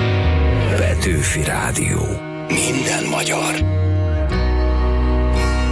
Petőfi Rádió. Minden magyar.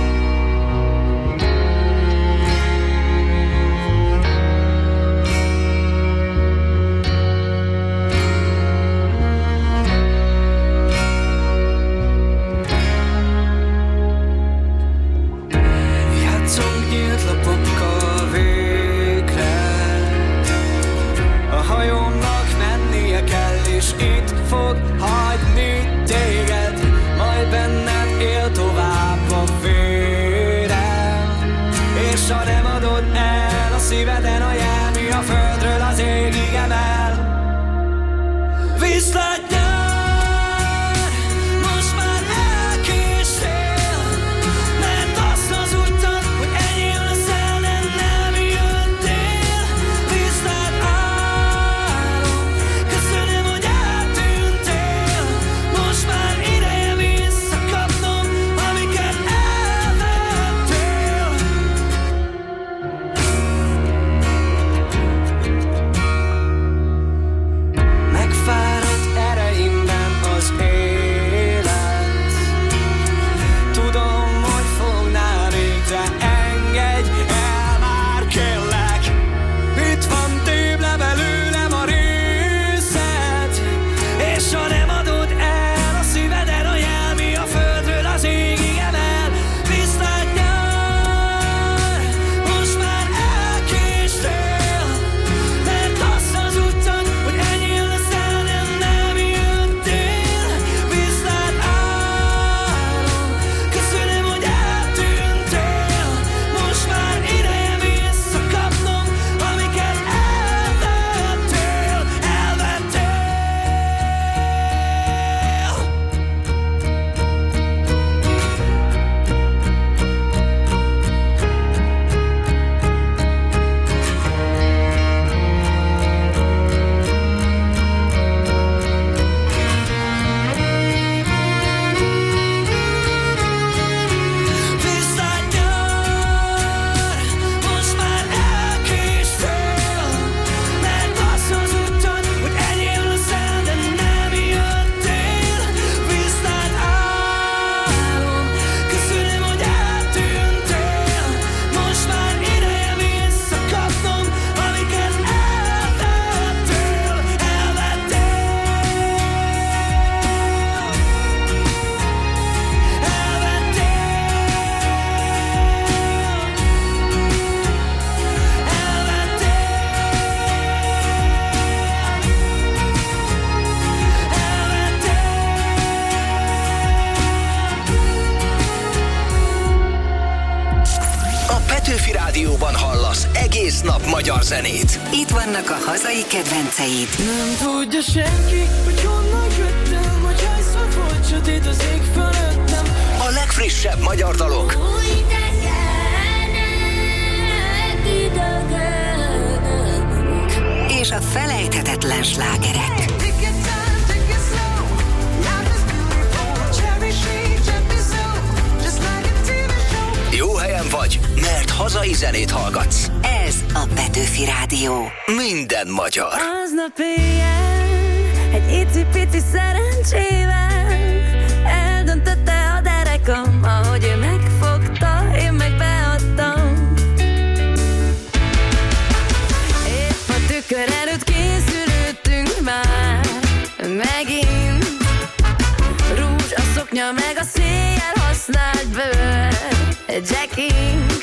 Viszlát nyár, most már elkéstél, mert azt az utat, hogy enyém leszel, de nem jöttél. Viszlát álom, köszönöm, hogy eltűntél, most már ideje visszakapnom, amiket elvettél. Megfáradt ereimben az élet, tudom, hogy fognál rég, de engedj el már, kérlek. Itt van, tépd le belőlem a részed, és ha nem adod el a szíveden, a jelmi a földről az égig emel. Viszlát nyár, most már elkéstél, mert azt az utat, hogy enyém leszel, de nem jöttél. Viszlát álom, köszönöm, hogy eltűntél, most már ideje visszakapnom, amiket elvettél, elvettél. Viszlát nyár, most már elkéstél, mert azt az utat, hogy enyém leszel, de nem jöttél. Viszlát álom, köszönöm, hogy eltűntél, most már ideje visszakapnom, amiket elvettél, elvettél. A Petőfi Rádióban hallasz egész nap magyar zenét. Itt vannak a hazai kedvenceid. Nem tudja senki, hogy honnan jöttem, hogy hányszor volt sötét az ég fölöttem. A legfrissebb magyar dalok. És a felejthetetlen slágerek. Jó helyen vagy, mert hazai zenét hallgatsz. Ez a Petőfi Rádió. Minden magyar. Aznap éjjel, egy icipici szerencsével eldöntötte a derekam, ahogy ő megfogta, én meg beadtam. Épp a tükör előtt készülődtünk már, megint. Rúzs a szoknya, meg a széjjel használt bőr, Jackink.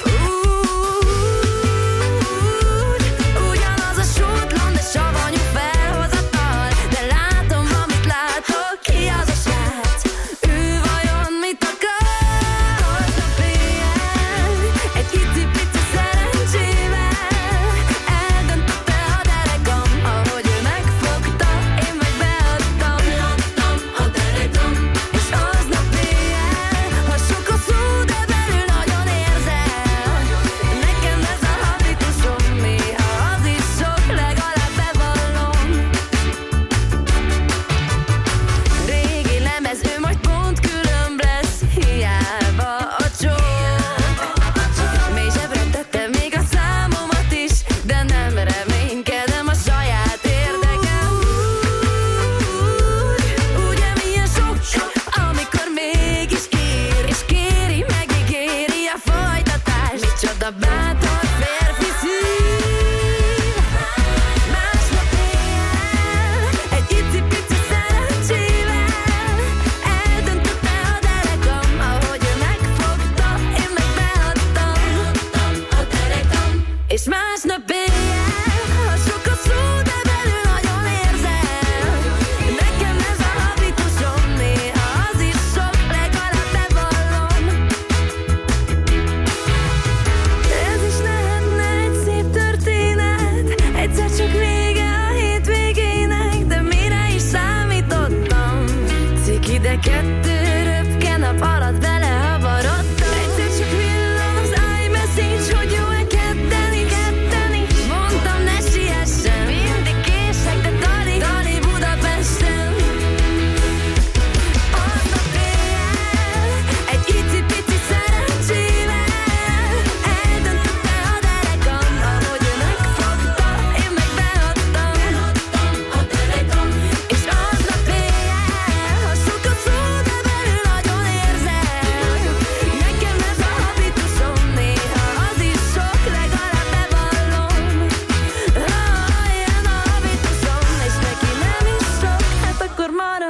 Ugyanaz a sútlan, de savanyú felhozatal, de látom, amit látok, ki az a srác? Ő vajon mit akar? Aznap éjjel, egy icipici szerencsével eldöntötte a derekam, ahogy ő megfogta, én meg beadtam. Beadtam a derekam, és aznap éjjel, ha sok a szó, de belül nagyon érzem,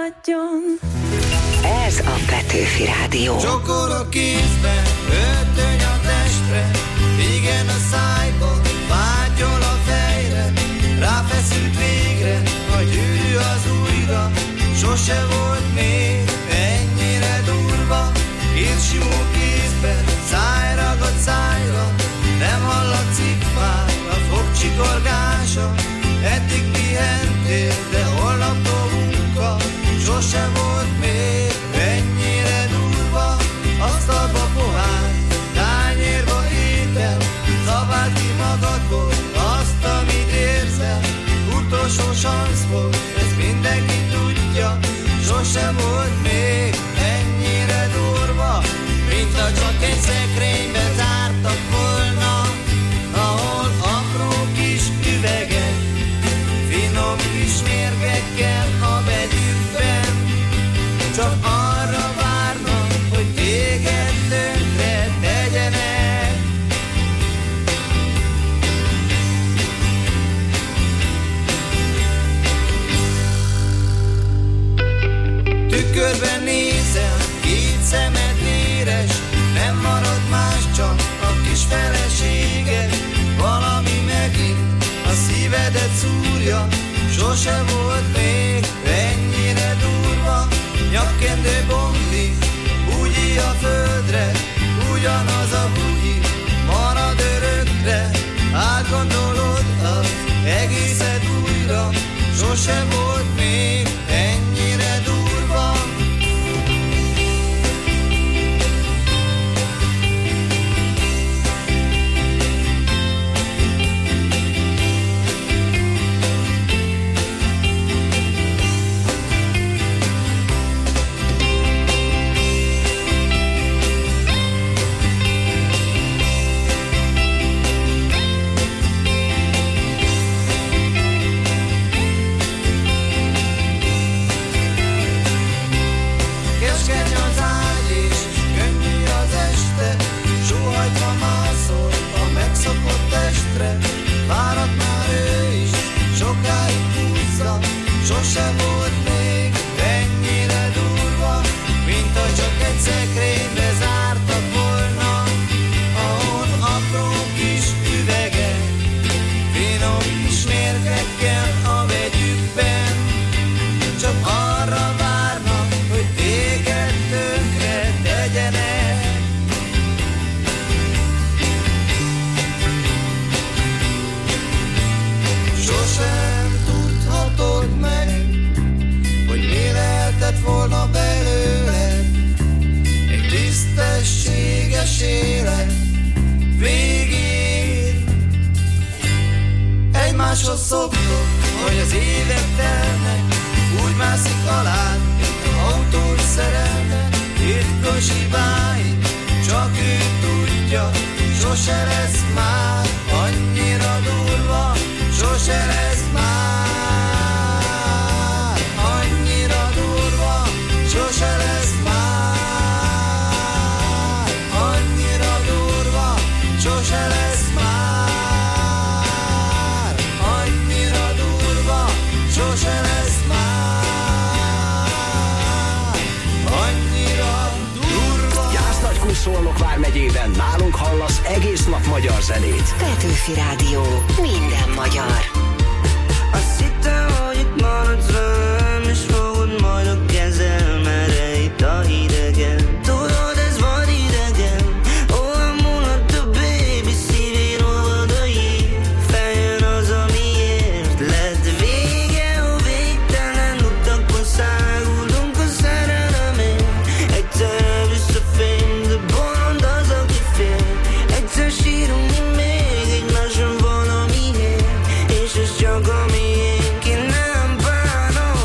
maradjon. Ez a Petőfi Rádió. Csokor a kézbe, öltöny a testre, igen a szájba, vágyol a fejre, ráfeszült végre, a gyűrű az újra, sose volt még ennyire durva. Hírsimó kézbe, szájragad szájra, nem hallatszik már a fogcsikorgása. Eddig pihentél, de holnaptól munka, sose volt még ennyire durva. Asztalba pohár, tányérba étel, szabáld ki magadból azt, amit érzel. Utolsó sansz volt, ezt mindenki tudja, sose volt még ennyire durva. Mintha csak egy szekrénybe zártak volna, ahol apró kis üvegek, finom kis mérgekkel a begyükben, csak arra várnak, hogy téged tönkre tegyenek. Tükörben nézel, két szemed éres, nem marad más, csak a kis feleséged. Valami megint a szívedet szúrja, sose volt még ennyire durva. Nyakkendő bomlik, bugyi a földre, ugyanaz a bugyi marad örökre. Átgondolod az egészet újra, sose volt még ennyire durva. Várat már ő is, sokáig húzza, sose volt még ennyire durva. Mint ha csak egy szekrénybe zártak volna, ahol apró kis üvegek, finom kis mérgekkel a vegyükben, csak arra várnak, hogy téged tönkre tegyenek. Sosem tudhatod meg, hogy mi lehetett volna belőled. Egy tisztességes élet végén. Egymáshoz szoktok, hogy az évek telnek, úgy mászik alád, mint autós szerelme. Titkos hibáit csak ő tudja, sose lesz már annyira durva. Sose lesz már annyira durva, sose lesz már annyira durva, sose lesz már annyira durva, sose lesz már annyira durva. Jász-Nagykun Szolnok vármegyében nálunk hallasz egész nap magyar zenét. Petőfi Rádió, minden magyar. Azt hittem, hogy itt maradsz velem, és fogod majd a kezelmere itt a hidegen. Tudod, ez van idegen, olyan mulat a baby, szívén olvad a jég. Feljön az, amiért lett vége, a végtelen utakon száguldunk a szerelemért. Egyszer elvisz a fény, de bolond az, aki fél. Egyszer sírunk mi még egymáson valamiért, és ez csak a miénk, én nem bánom.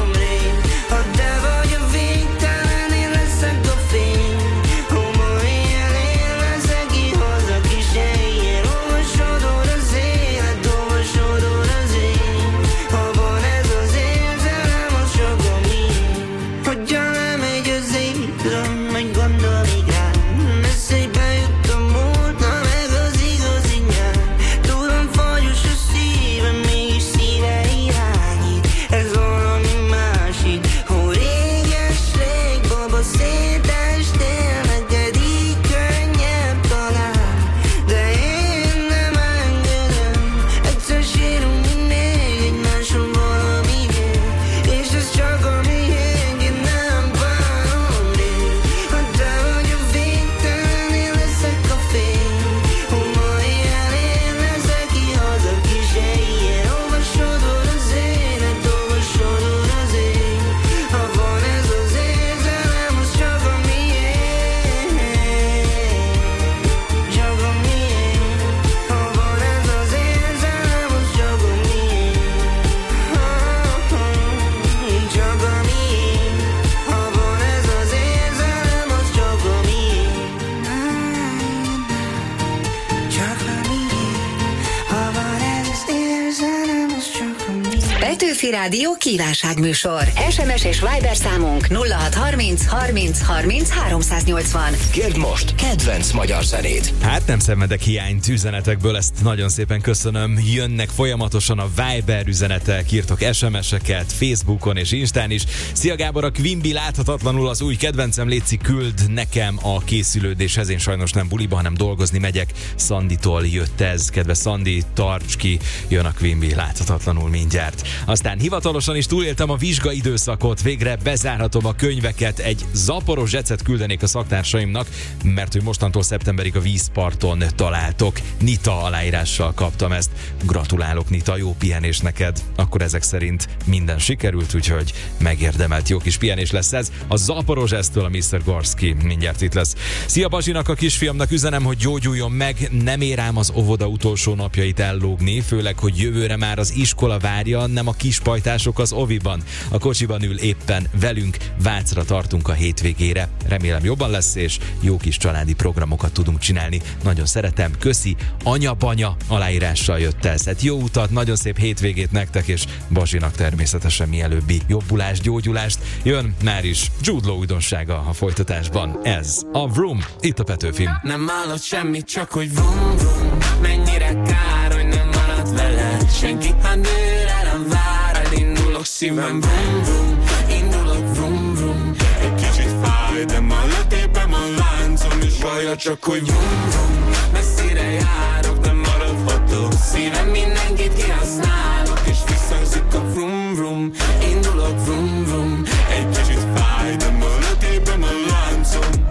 Petőfi Rádió kívánságműsor. es em es és Viber számunk nulla hat harminc harminc harminc háromszáznyolcvan. Kérd most kedvenc magyar zenét. Hát nem szenvedek hiányt üzenetekből, ezt nagyon szépen köszönöm. Jönnek folyamatosan a Viber üzenetek, írtok es em eseket, Facebookon és Instán is. Szia Gábor, a Quimby láthatatlanul az új kedvencem, létszik, küld nekem a készülődéshez. Én sajnos nem buliba, hanem dolgozni megyek. Szanditól jött ez. Kedves Szandi, tarts ki, jön a Quimby láthatatlanul mindjárt. Aztán hivatalosan is túléltem a vizsga időszakot, végre bezárhatom a könyveket. Egy zaporos zsecet küldenék a szaktársaimnak, mert hogy mostantól szeptemberig a vízparton találtok. Nita aláírással kaptam ezt. Gratulálok, Nita, jó pihenés neked. Akkor ezek szerint minden sikerült, úgyhogy megérdemelt jó kis pihenés lesz ez. A zaporos eztől a miszter Gorski mindjárt itt lesz. Szia Bazsinak, a kisfiamnak üzenem, hogy gyógyuljon meg, nem ér ám az óvoda utolsó napjait ellógni, főleg, hogy jövőre már az iskola várja, nem a kispajtások az oviban. A kocsiban ül éppen velünk, Vácra tartunk a hétvégére. Remélem jobban lesz, és jó kis családi programokat tudunk csinálni. Nagyon szeretem, köszi, anya-banya aláírással jött ez. Hát jó utat, nagyon szép hétvégét nektek, és Bazsinak természetesen mielőbbi jobbulást, gyógyulást. Jön már is Jude Law újdonsága a folytatásban. Ez a Vroom, itt a Petőfi. Nem hallott semmit, csak hogy vum vum. Mennyire kár, hogy nem maradt veled senki, ha nőlelem vár, elindulok szívem vum vum. Indulok vum vum. Egy kicsit fáj, de ma letépem a láncom, és vaja csak hogy vum vum. Messzire járok, de maradhatok, szívem mindenkit kihasználok, és visszhangzik a vrum vrum. Indulok vrum vrum. Egy kicsit fáj, de ma letépem a láncom.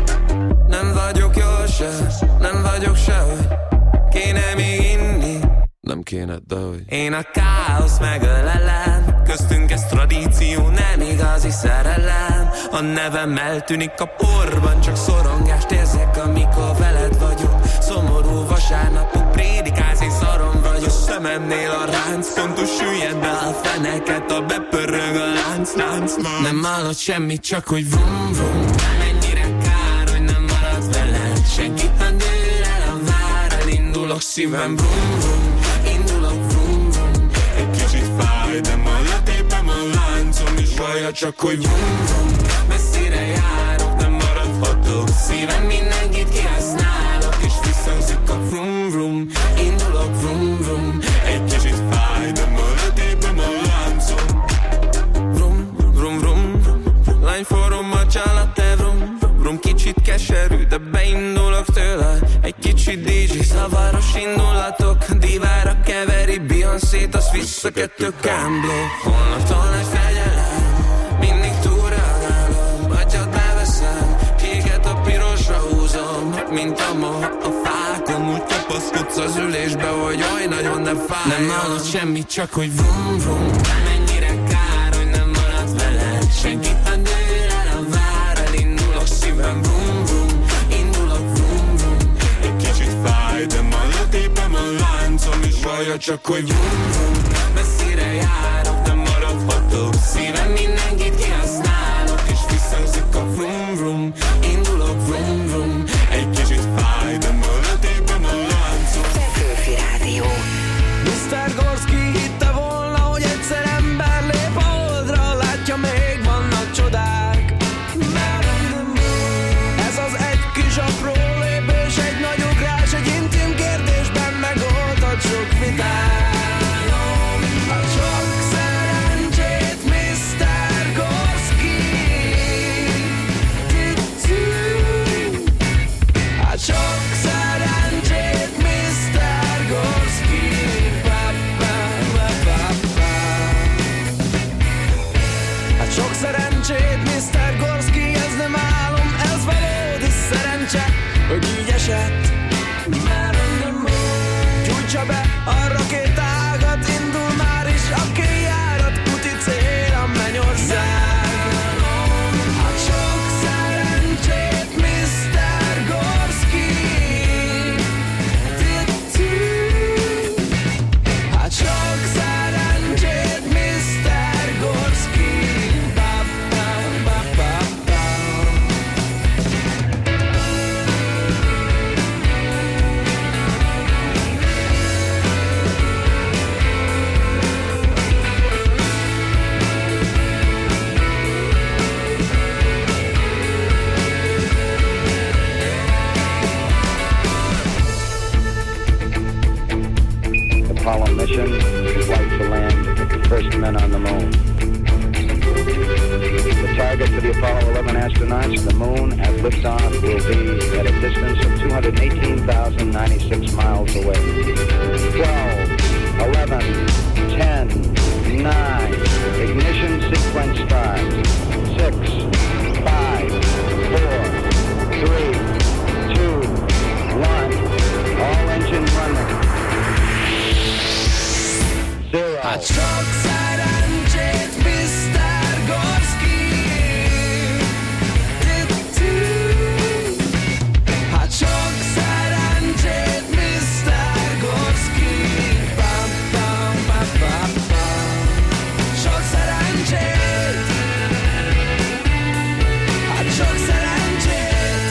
Nem vagyok jól se, nem vagyok sehogy, kéne még inni, nem kéne, de hogy én a káosz megölelem, köztünk ez tradíció, nem igazi szerelem. A nevem eltűnik a porban, csak szorongást érzek, amikor veled vagyok. Szomorú vasárnapok, prédikálsz, én szarom vagyok. Szememnél a ránc, pontos süllyed be a feneket, a bepörög a lánc, lánc, lánc. Nem hallott semmit, csak hogy vum vum. Mennyire kár, hogy nem maradt veled senki, ha nőlelem vár, elindulok szívem vum vum. Indulok vum vum. Egy kicsit fáj, de ma letépem a láncom, és vaja csak hogy vum vum. Messzire járok, de maradhatok, szívem mindenkit kihasználok, és visszhangzik a vrum vrum. Indulok vrum vrum. Egy kicsit fáj, de ma letépem a láncom. Vrum vrum vrum. Lány forrom a csalat, vrum vrum. Kicsit keserű, de beindulok tőle. Egy kicsit dé dzsé, zavaros indulatok, divára keveri Beyoncé-t, azt vissza kettő kámbló. Holnaptól nagy fegyelem, mindig túlreagálom, agyad beveszem, kéket a pirosra húzom, mint a moha a fákon, úgy tapaszkodsz az ülésbe, hogy oly nagyon nem fáj. Nem hallott semmit, csak hogy vum vum. Mennyire kár, hogy nem maradt veled senki, ha nőlelem vár, elindulok szívem vum vum. Indulok vum vum. Egy kicsit fáj, de ma letépem a láncom, és vaja csak hogy vum vum. Messzire járok, de maradhatok, szívem mindenkit kihasználok, és visszhangzik a vrum vrum. Indulok vrum vrum. Egy kicsit fáj, de ma letépem a láncom. Petőfi Rádió. miszter Gorski hitte volna, hogy egyszer ember lép a holdra, látja, még vannak csodák. Ez az egy kis apró lépés, egy nagy ugrás, egy intim kérdésben megoldhat sok vitát. Hát sok szerencsét, miszter Gorski. Hát sok szerencsét, miszter Gorski. Hát sok szerencsét, miszter Gorski, ez nem álom, ez valódi szerencse, hogy így esett. Gyújtsa be a rakétágat, indul már is a kijárat, úti cél a mennyország. Hát sok szerencsét, miszter Gorski. Hát sok szerencsét, miszter Gorski. first men on the moon. The target for the Apollo eleven astronauts, the moon at liftoff, will be at a distance of two hundred eighteen thousand ninety-six miles away. twelve, eleven, ten, nine, ignition sequence starts. six, five, four, three, two, one, all engine running. Zero. A csak szerencsét, miszter Gorski. A csak szerencsét, miszter Gorski. Pam, pam, pam, pam, pam. Sok szerencsét. A csak szerencsét.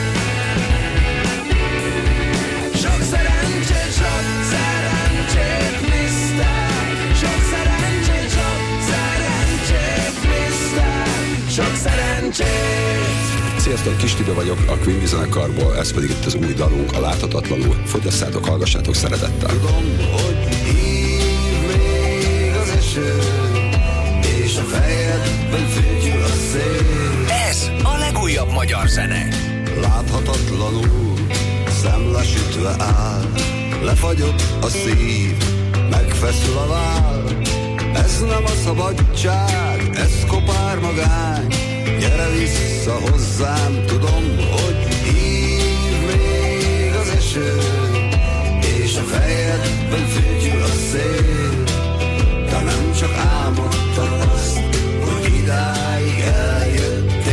Sok szerencsét, sok szerencsét, miszter. Sok szerencsét, sok szerencsét, miszter. Sok szerencsét. Sziasztok, Kis Tibor vagyok, a Queen Bee zenekarból, ez pedig itt az új dalunk, a Láthatatlanul. Fogyasszátok, hallgassátok szeretettel. Tudom, hogy hív még az eső, és a fejedben fütyül a szél. Ez a legújabb magyar zene. Láthatatlanul, szemlesütve áll, lefagyott a szív, megfeszül a váll. Ez nem a szabadság, ez kopár magány. Gyere vissza hozzám, tudom, hogy hív még az eső, és a fejedben fütyül a szél. De nem csak álmodtad azt, hogy idáig eljöttél.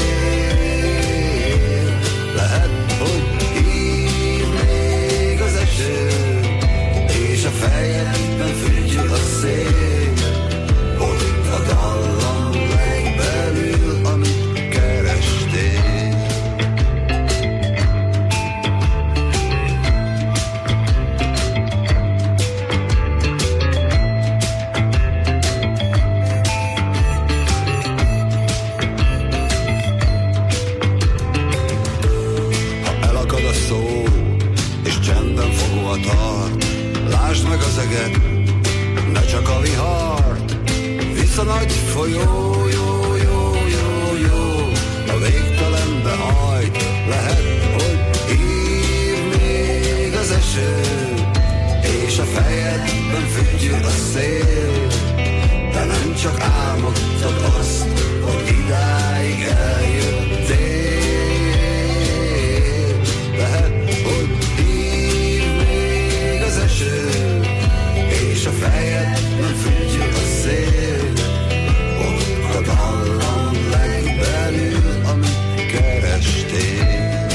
Lehet, hogy hív még az eső, és a fejedben fütyül a szél. Ott a dallam legbelül, amit kerestél. Ha elakad a szó, és csendben fogva tart, lásd meg az eget, ne csak a vihart. Visz a nagy folyó, jó, jó, jó, jó, a végtelenbe hajt. Lehet, hogy hív még az eső, és a fejedben fütyül a szél. De nem csak álmodtad azt, hogy idáig eljöttél. Lehet, hogy hív még az eső, és a fejedben fütyül a szél. Ott a dallam legbelül, amit kerestél.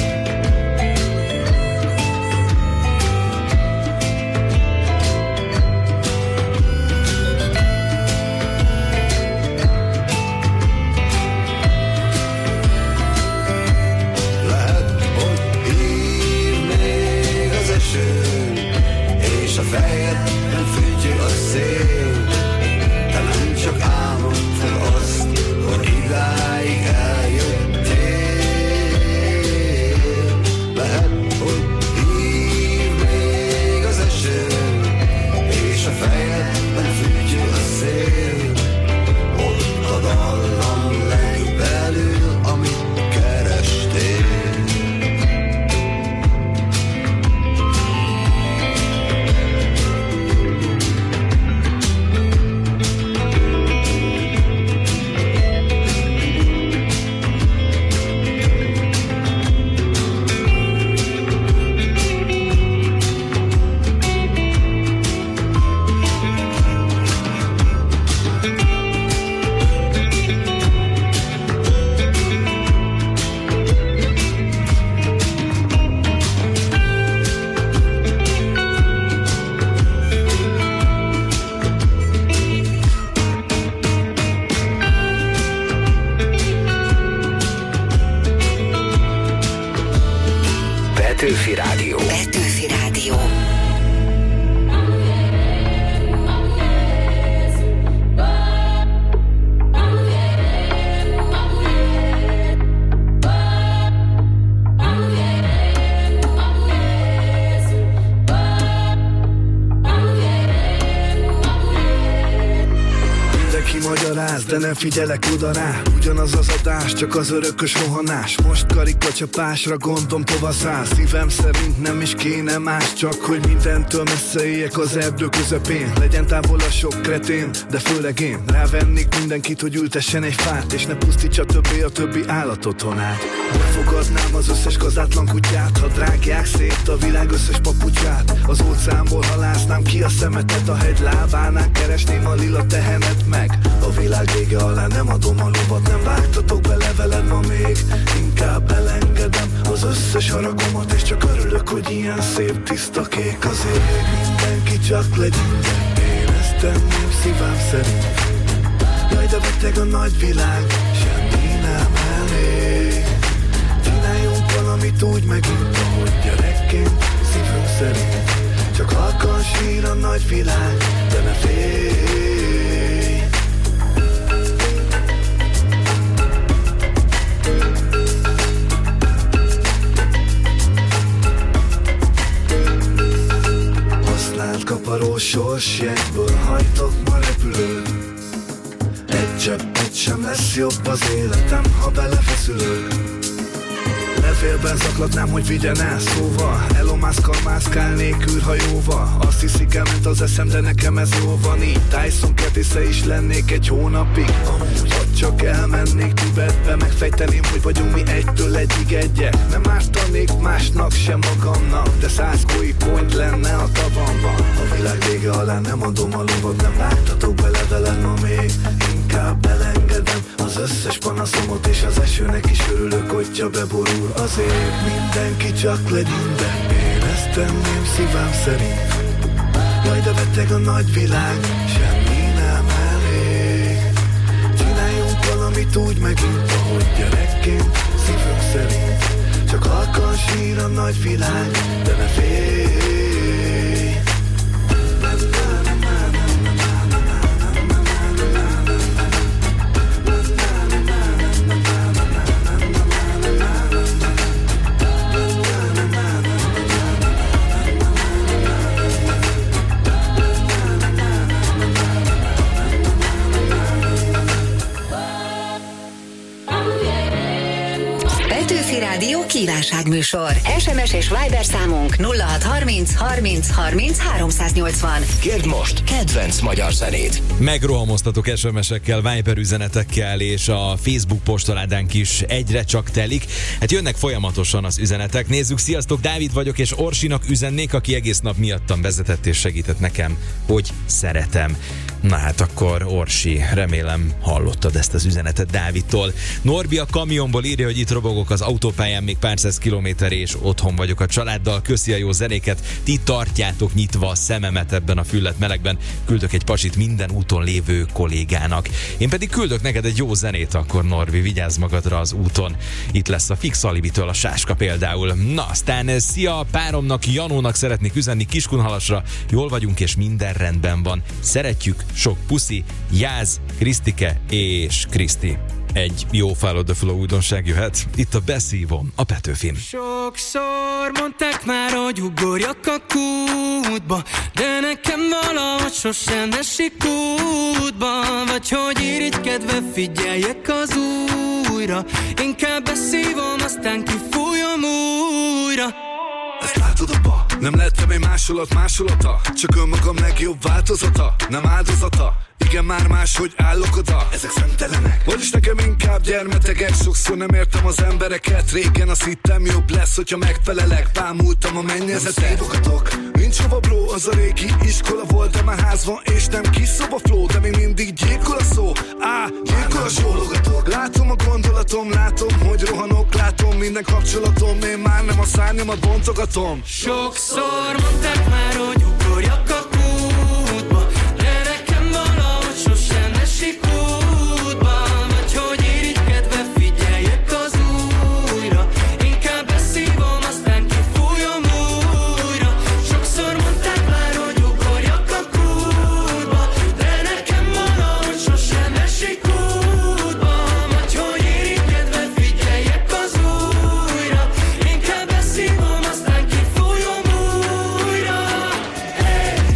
Lehet, hogy hív még az eső, és a fejedben fütyül a szél. De nem csak álmodtad azt, hogy idáig eljöttél. Lehet, hogy hív még az eső, és a fejedben fütyül a szél. Ott a dallam legbelül, amit kerestél. Petőfi Rádió. Petőfi Rádió. de nem figyelek oda rá. Ugyanaz az adás, csak az örökös rohanás. Most karikacsapásra gondom tovaszáll. Szívem szerint nem is kéne más, csak hogy mindentől messze éljek az erdő közepén. Legyen távol a sok kretén, de főleg én rávennék mindenkit, hogy ültessen egy fát, és ne pusztítsa többé a többi állat otthonát. Befogadnám az összes gazátlan kutyát, ha drágják szét a világ összes papucsát. Az óceánból halásznám ki a szemetet, a hegy lábánál keresném a lila tehenet meg. A világ vége alá nem adom a lovat, nem vágtatok bele veled ma még. Inkább elengedem az összes haragomat, és csak örülök, hogy ilyen szép, tiszta kék az ég. Mindenki csak legyen, én ezt tenném szívem szerint. Jaj, de beteg a nagy világ, semmi nem elég. Csináljunk valamit úgy megint, ahogy gyerekként szívünk szerint. Csak halkan sír a nagy világ, de ne félj. Használt kaparós sorsjegyből hajtok ma repülőt. Egy cseppet sem lesz jobb az életem, ha belefeszülök. Levélben zaklatnám, hogy vigyen el szóval. Elomászkal mászkálnék űrhajóval. Azt hiszik elment az eszem, de nekem ez jó van így. Tyson kertésze is lennék egy hónapig. Amúgy, hogy csak elmennék Tibetbe, megfejteném, hogy vagyunk mi egytől egyig egyek. Nem ártanék másnak, sem magamnak, de száz kói pont lenne a tavamban. A világ vége alá nem adom a lovat, nem vágtatok bele velem ma még. Inkább elengedem az összes panaszomat, és az esőnek is örülök, hogyha beborul az ég. Mindenki csak legyen, de én ezt tenném szívem szerint. Jaj, de beteg a nagy világ, semmi nem elég. Csináljunk valamit úgy megint, ahogy gyerekként szívünk szerint. Csak halkan sír a nagy világ, de ne félj. Rádió kívánságműsor. es em es és Viber számunk nulla hat harminc harminc harminc háromszáznyolcvan. Kérd most kedvenc magyar zenét. Megrohamoztatok es em esekkel, Viber üzenetekkel, és a Facebook postaládánk is egyre csak telik. Hát jönnek folyamatosan az üzenetek. Nézzük, sziasztok, Dávid vagyok, és Orsinak üzennék, aki egész nap miattam vezetett és segített nekem, hogy szeretem. Na hát akkor Orsi, remélem hallottad ezt az üzenetet Dávidtól. Norbi a kamionból írja, hogy itt robogok az autópályán még pár száz kilométer, és otthon vagyok a családdal. Köszi a jó zenéket, ti tartjátok nyitva a szememet ebben a füllet melegben. Küldök egy pacsit minden úton lévő kollégának. Én pedig küldök neked egy jó zenét akkor, Norbi, vigyázz magadra az úton. Itt lesz a Fix Alibitől a Sáska például. Na, aztán szia, páromnak, Janónak szeretnék üzenni Kiskunhalasra. Jól vagyunk és minden rendben van. Szeretjük, sok puszi, Jáz, Krisztike és Kriszti. Egy jó Follow the Flow újdonság jöhet. Itt a Beszívom, a Petőfin. Sokszor mondták már, hogy ugorjak a kútba, de nekem valahogy sosem esik útba. Vagy hogy irigykedve figyeljek az újra. Inkább beszívom, aztán kifújom újra. Ezt látod abba? Nem lettem egy másolat másolata, csak önmagam legjobb változata, nem áldozata. Igen, már máshogy állok oda, ezek szemtelenek. Vagyis nekem inkább gyermetegek, sokszor nem értem az embereket. Régen azt hittem jobb lesz, hogyha megfelelek. Bámultam a mennyezetet. Szívogatok, nincs hova bro, az a régi iskola volt, de már ház van és nem kis szoba flow. De még mindig gyilkol a szó, á, gyilkol a sólogatok. Látom a gondolatom, látom, hogy rohanok, látom minden kapcsolatom. Én már nem a szárnyamat bontogatom. Sokszor mondták már, hogy ugorjak a kútba, de nekem valahogy sosem esik útba. Vagy hogy irigykedve figyeljek az újra. Inkább beszívom, aztán kifújom újra. Sokszor mondták már, hogy ugorjak a kútba, de nekem valahogy sosem esik útba. Vagy hogy irigykedve figyeljek az újra. Inkább beszívom, aztán kifújom újra. Hey!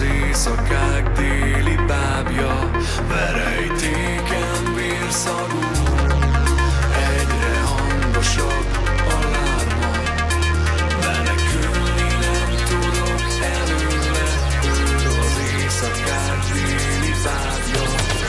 az éjszakák déli bábja, verejtéken vérszagú, egyre hangosabb a lárma, menekülni nem tudok előle, ő az éjszakák déli bábja.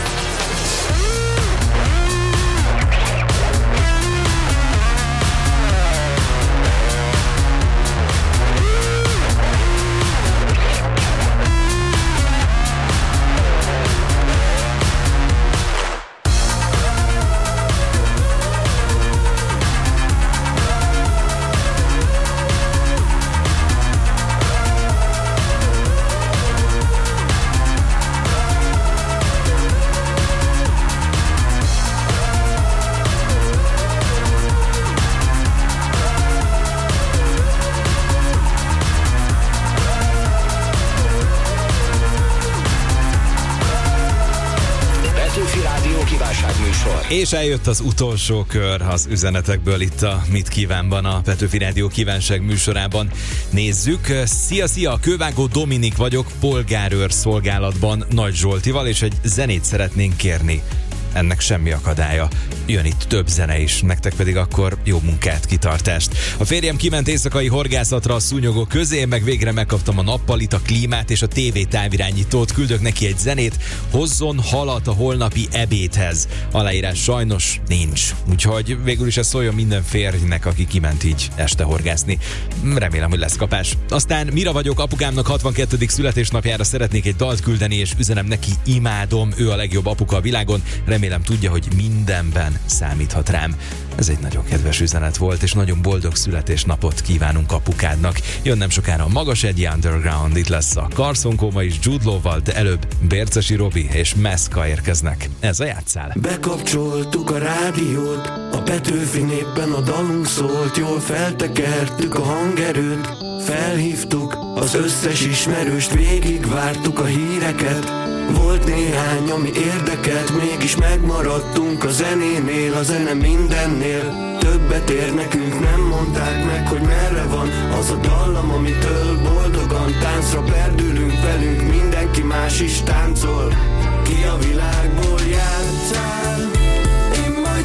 És eljött az utolsó kör az üzenetekből itt a Mit Kívánban, a Petőfi Rádió kívánság műsorában. Nézzük. Szia, szia! Kővágó Dominik vagyok, polgárőr szolgálatban Nagy Zsoltival, és egy zenét szeretnénk kérni. Ennek semmi akadálya. Jön itt több zene is, nektek pedig akkor jó munkát, kitartást. A férjem kiment éjszakai horgászatra a szúnyogok közé, én meg végre megkaptam a nappalit, a klímát és a tévé távirányítót. Küldök neki egy zenét, hozzon halat a holnapi ebédhez. Aláírás sajnos nincs. Úgyhogy végül is ez szóljon minden férjnek, aki kiment így este horgászni. Remélem, hogy lesz kapás. Aztán Mira vagyok, apukámnak hatvankettedik születésnapjára szeretnék egy dalt küldeni, és üzenem neki, imádom, ő a legjobb apuka a világon. Remélem tudja, hogy mindenben számíthat rám. Ez egy nagyon kedves üzenet volt, és nagyon boldog születésnapot kívánunk apukádnak. Jön nem sokára a Magas Egyi Underground, itt lesz a Carson Koma és Jude Law-val, de előbb Bércesi Robi és Meszka érkeznek. Ez a játszál. Bekapcsoltuk a rádiót, a Petőfi néppen a dalunk szólt, jól feltekertük a hangerőt, felhívtuk az összes ismerőst, végigvártuk a híreket. Volt néhány, ami érdekelt, mégis megmaradtunk a zenénél, a zene mindennél. Többet ér nekünk, nem mondták meg, hogy merre van az a dallam, amitől boldogan táncra perdülünk velünk, mindenki más is táncol. Ki a világból játszál, én majd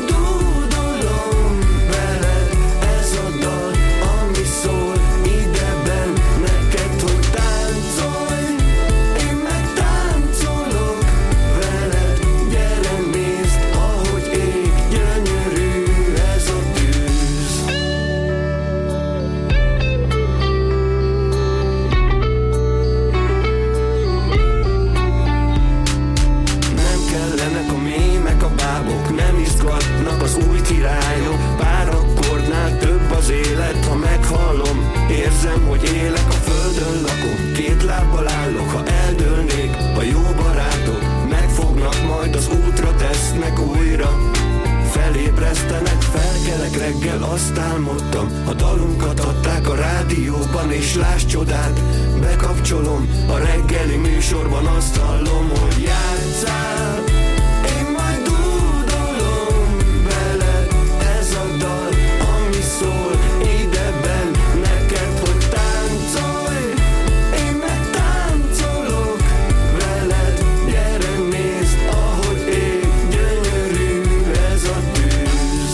dúdolom veled, ez a dal, ami szól ideben neked, hogy táncolj. Az új királyok, pár akkordnál több az élet, ha meghallom, érzem, hogy élek, a földön lakom, két lábbal állok, ha eldőlnék, a jó barátok megfognak, majd az útra tesznek újra, felébresztenek, felkelek reggel, azt álmodtam, a dalunkat adták a rádióban, és láss csodát, bekapcsolom, a reggeli műsorban azt hallom, hogy játszál. Szól ideben neked, hogy táncolj, én meg táncolok veled, gyere nézd, ahogy ég, gyönyörű ez a tűz.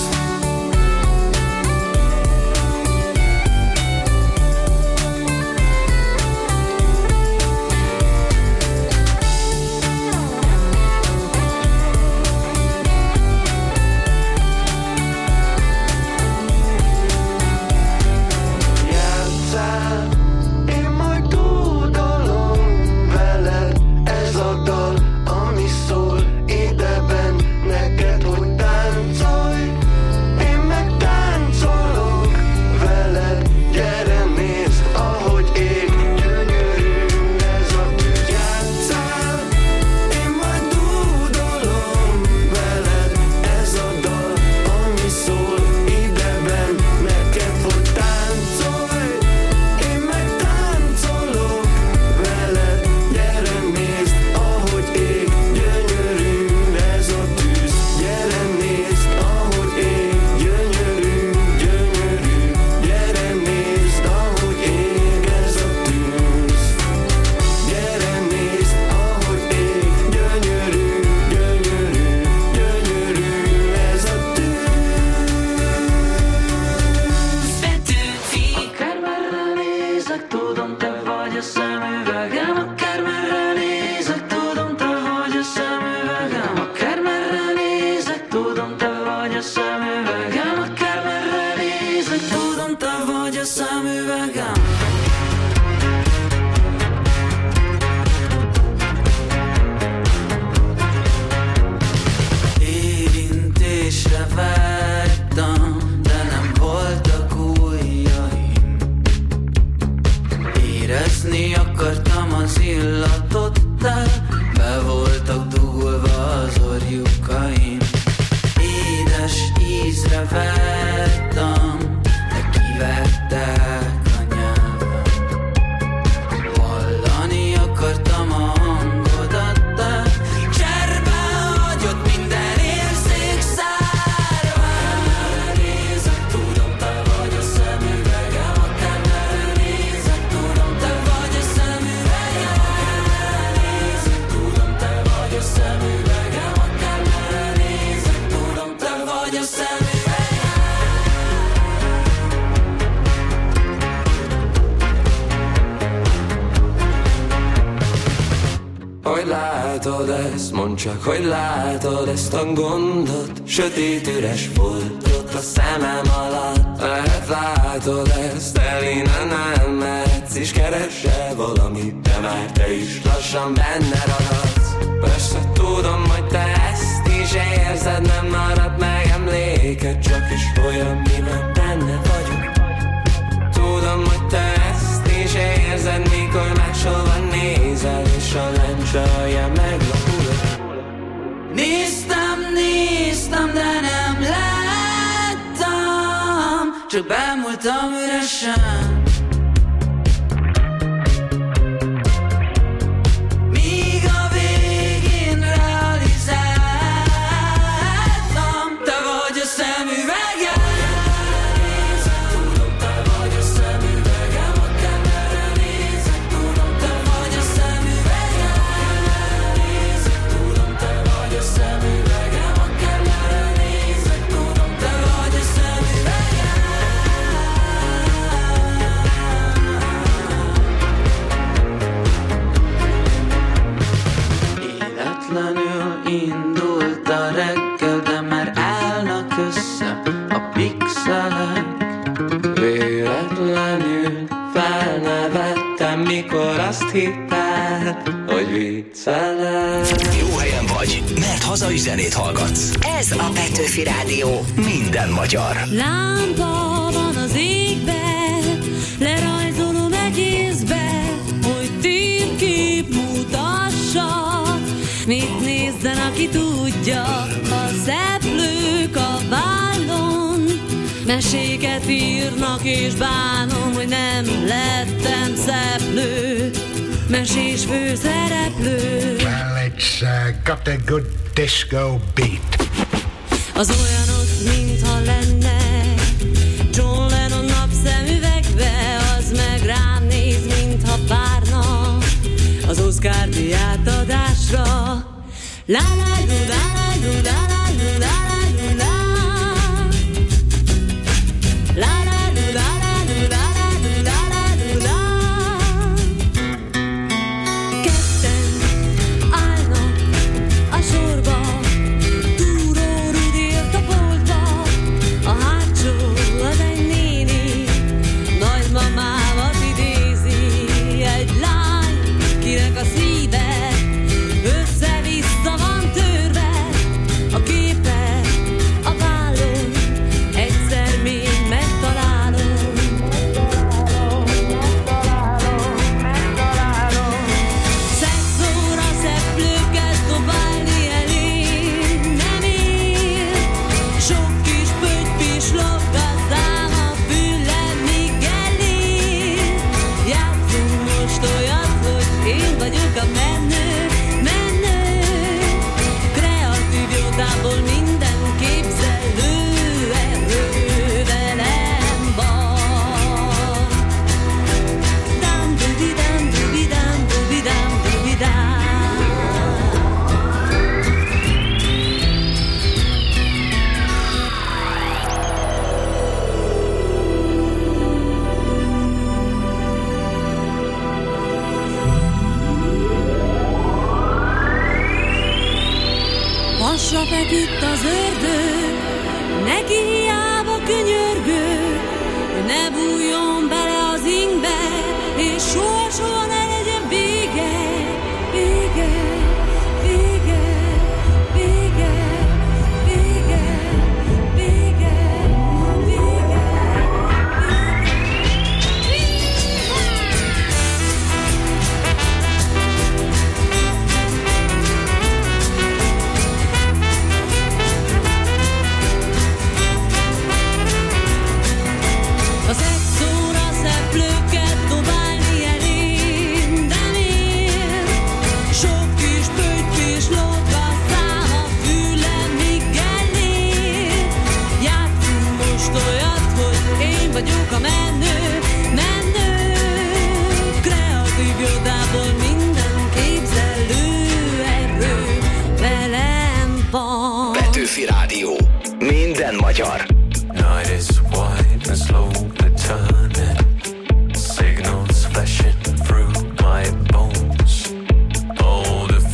hogy látod ezt, mondd csak, hogy látod ezt a gondot. Sötét üres foltot a szemem alatt. Lehet látod ezt, el innen nem mehetsz, és keresel valamit, de már te is lassan benne ragadsz. Persze tudom, hogy te ezt is érzed, nem marad meg emléked, csak is olyan, miben benne vagyok. Tudom, hogy te ezt is érzed, mikor máshova nézel, és a lencse alján meglapulod. Néztem, néztem, de nem láttam, csak bámultam üresen. Míg a végén realizáltam, te vagy a szemüvegem. Indult a reggel, de már állnak össze a pixelek. Véletlenül felnevettem, mikor azt hitted, hogy viccelek. Jó helyen vagy, mert hazai zenét hallgatsz. Ez a Petőfi Rádió. Minden magyar. Lámpa van az égbe, lerajzolom egészbe, hogy térkép mutassa. Mit nézzen, aki tudja, a szeplők a vállon. Meséket írnak és bánom, hogy nem lettem szeplő, mesés főszereplő. Well, it's uh, got a good disco beat. Az olyanok, mintha lenne John Lennon napszemüvegbe, az meg rám néz, mintha várna az Oscar-díj átadásra. La la lu la la lu la la lu la la lu la. La la lu la la lu la la lu la la lu la. Ketten állnak a sorba, túró Rudért a boltba. A hátsó az egy néni, nagymamámat idézi. Egy lány, kinek a szíve össze-vissza van törve, a képe a vállon, egyszer még megtalálom. Szexóra szeplőket dobálni elém nem ér, sok kis pöttypis lopgazdám a fülem még elér. Játszunk most olyat, hogy én vagyok a menő, menő. Kreatív jótából minden képzelő erő velem van. Dám, dubi, dám, dubi, dám, dubi, dám, dubi, dám. Hasra feküdt az ördög, neki hiába könyörgök, hogy ne bújjon bele az ingbe, és soha-soha ne legyen vége, vége, vége, vége, vége, vége, vége. A szexóra szeplőket dobálni elém, de miért? Sok kis pöttypis lóg a szám a fülem még elér. Játszunk most olyat, hogy én vagyok a menő, menő. Kreatív jódából minden képzelő erő velem van. Petőfi Rádió. Minden magyar. Night is white and slowly turning, signals flashing through my bones. All the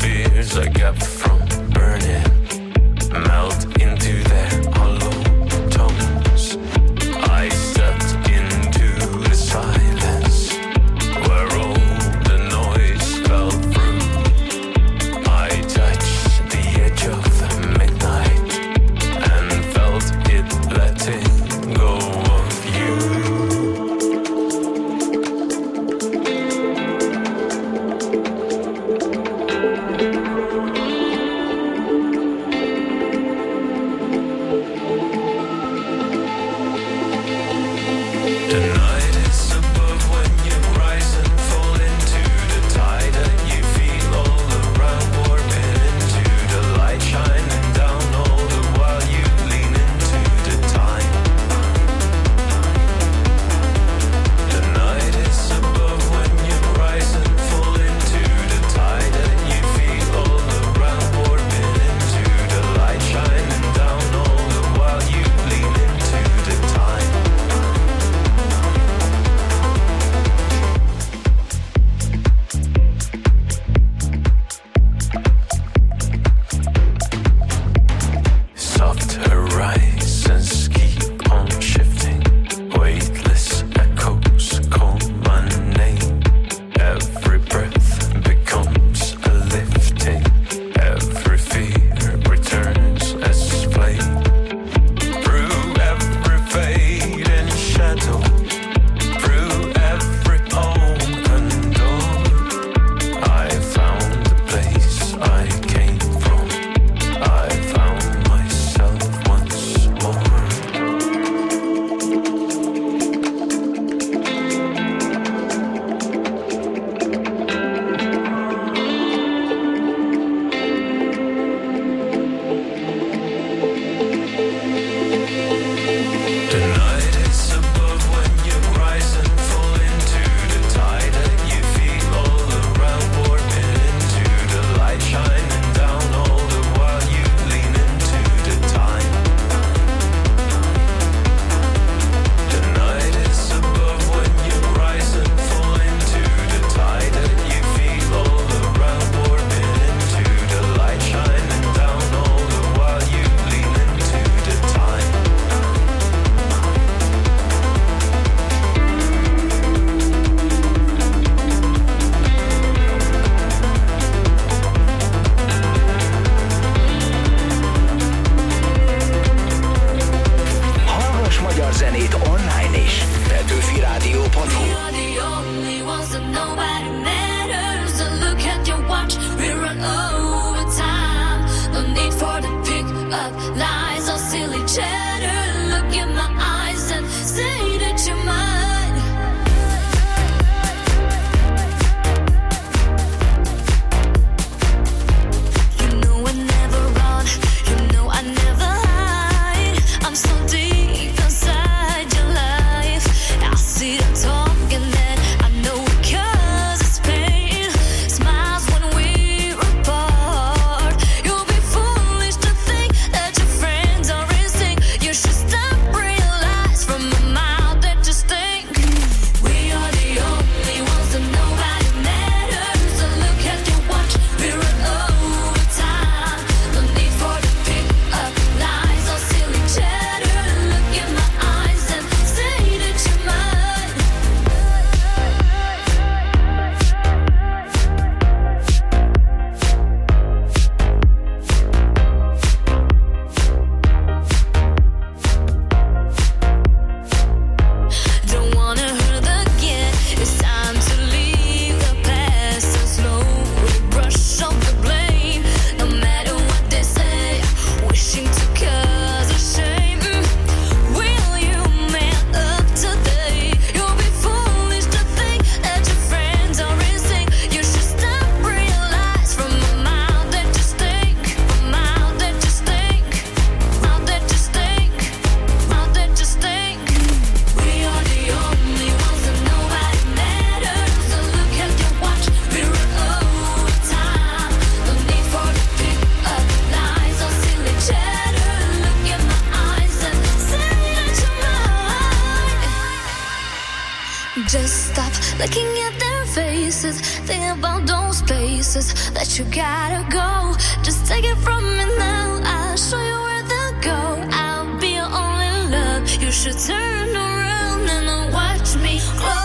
Just stop looking at their faces. Think about those places that you gotta go. Just take it from me now. I'll show you where they'll go. I'll be your only love. You should turn around and watch me grow.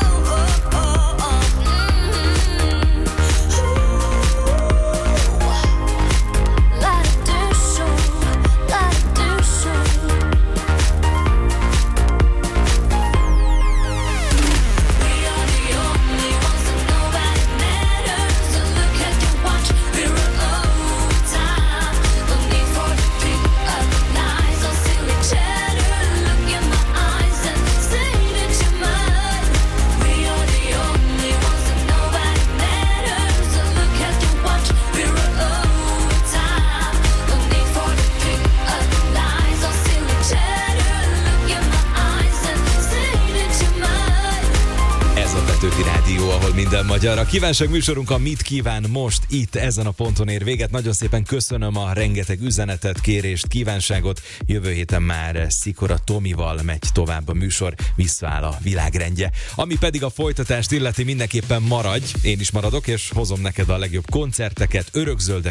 Rádió, ahol minden magyar. A kívánság műsorunk a Mit kíván most itt ezen a ponton ér véget. Nagyon szépen köszönöm a rengeteg üzenetet, kérést, kívánságot. Jövő héten már Szikora Tomival megy tovább a műsor, visszaáll a világrendje. Ami pedig a folytatást illeti, mindenképpen maradj, én is maradok, és hozom neked a legjobb koncerteket, örökzöldek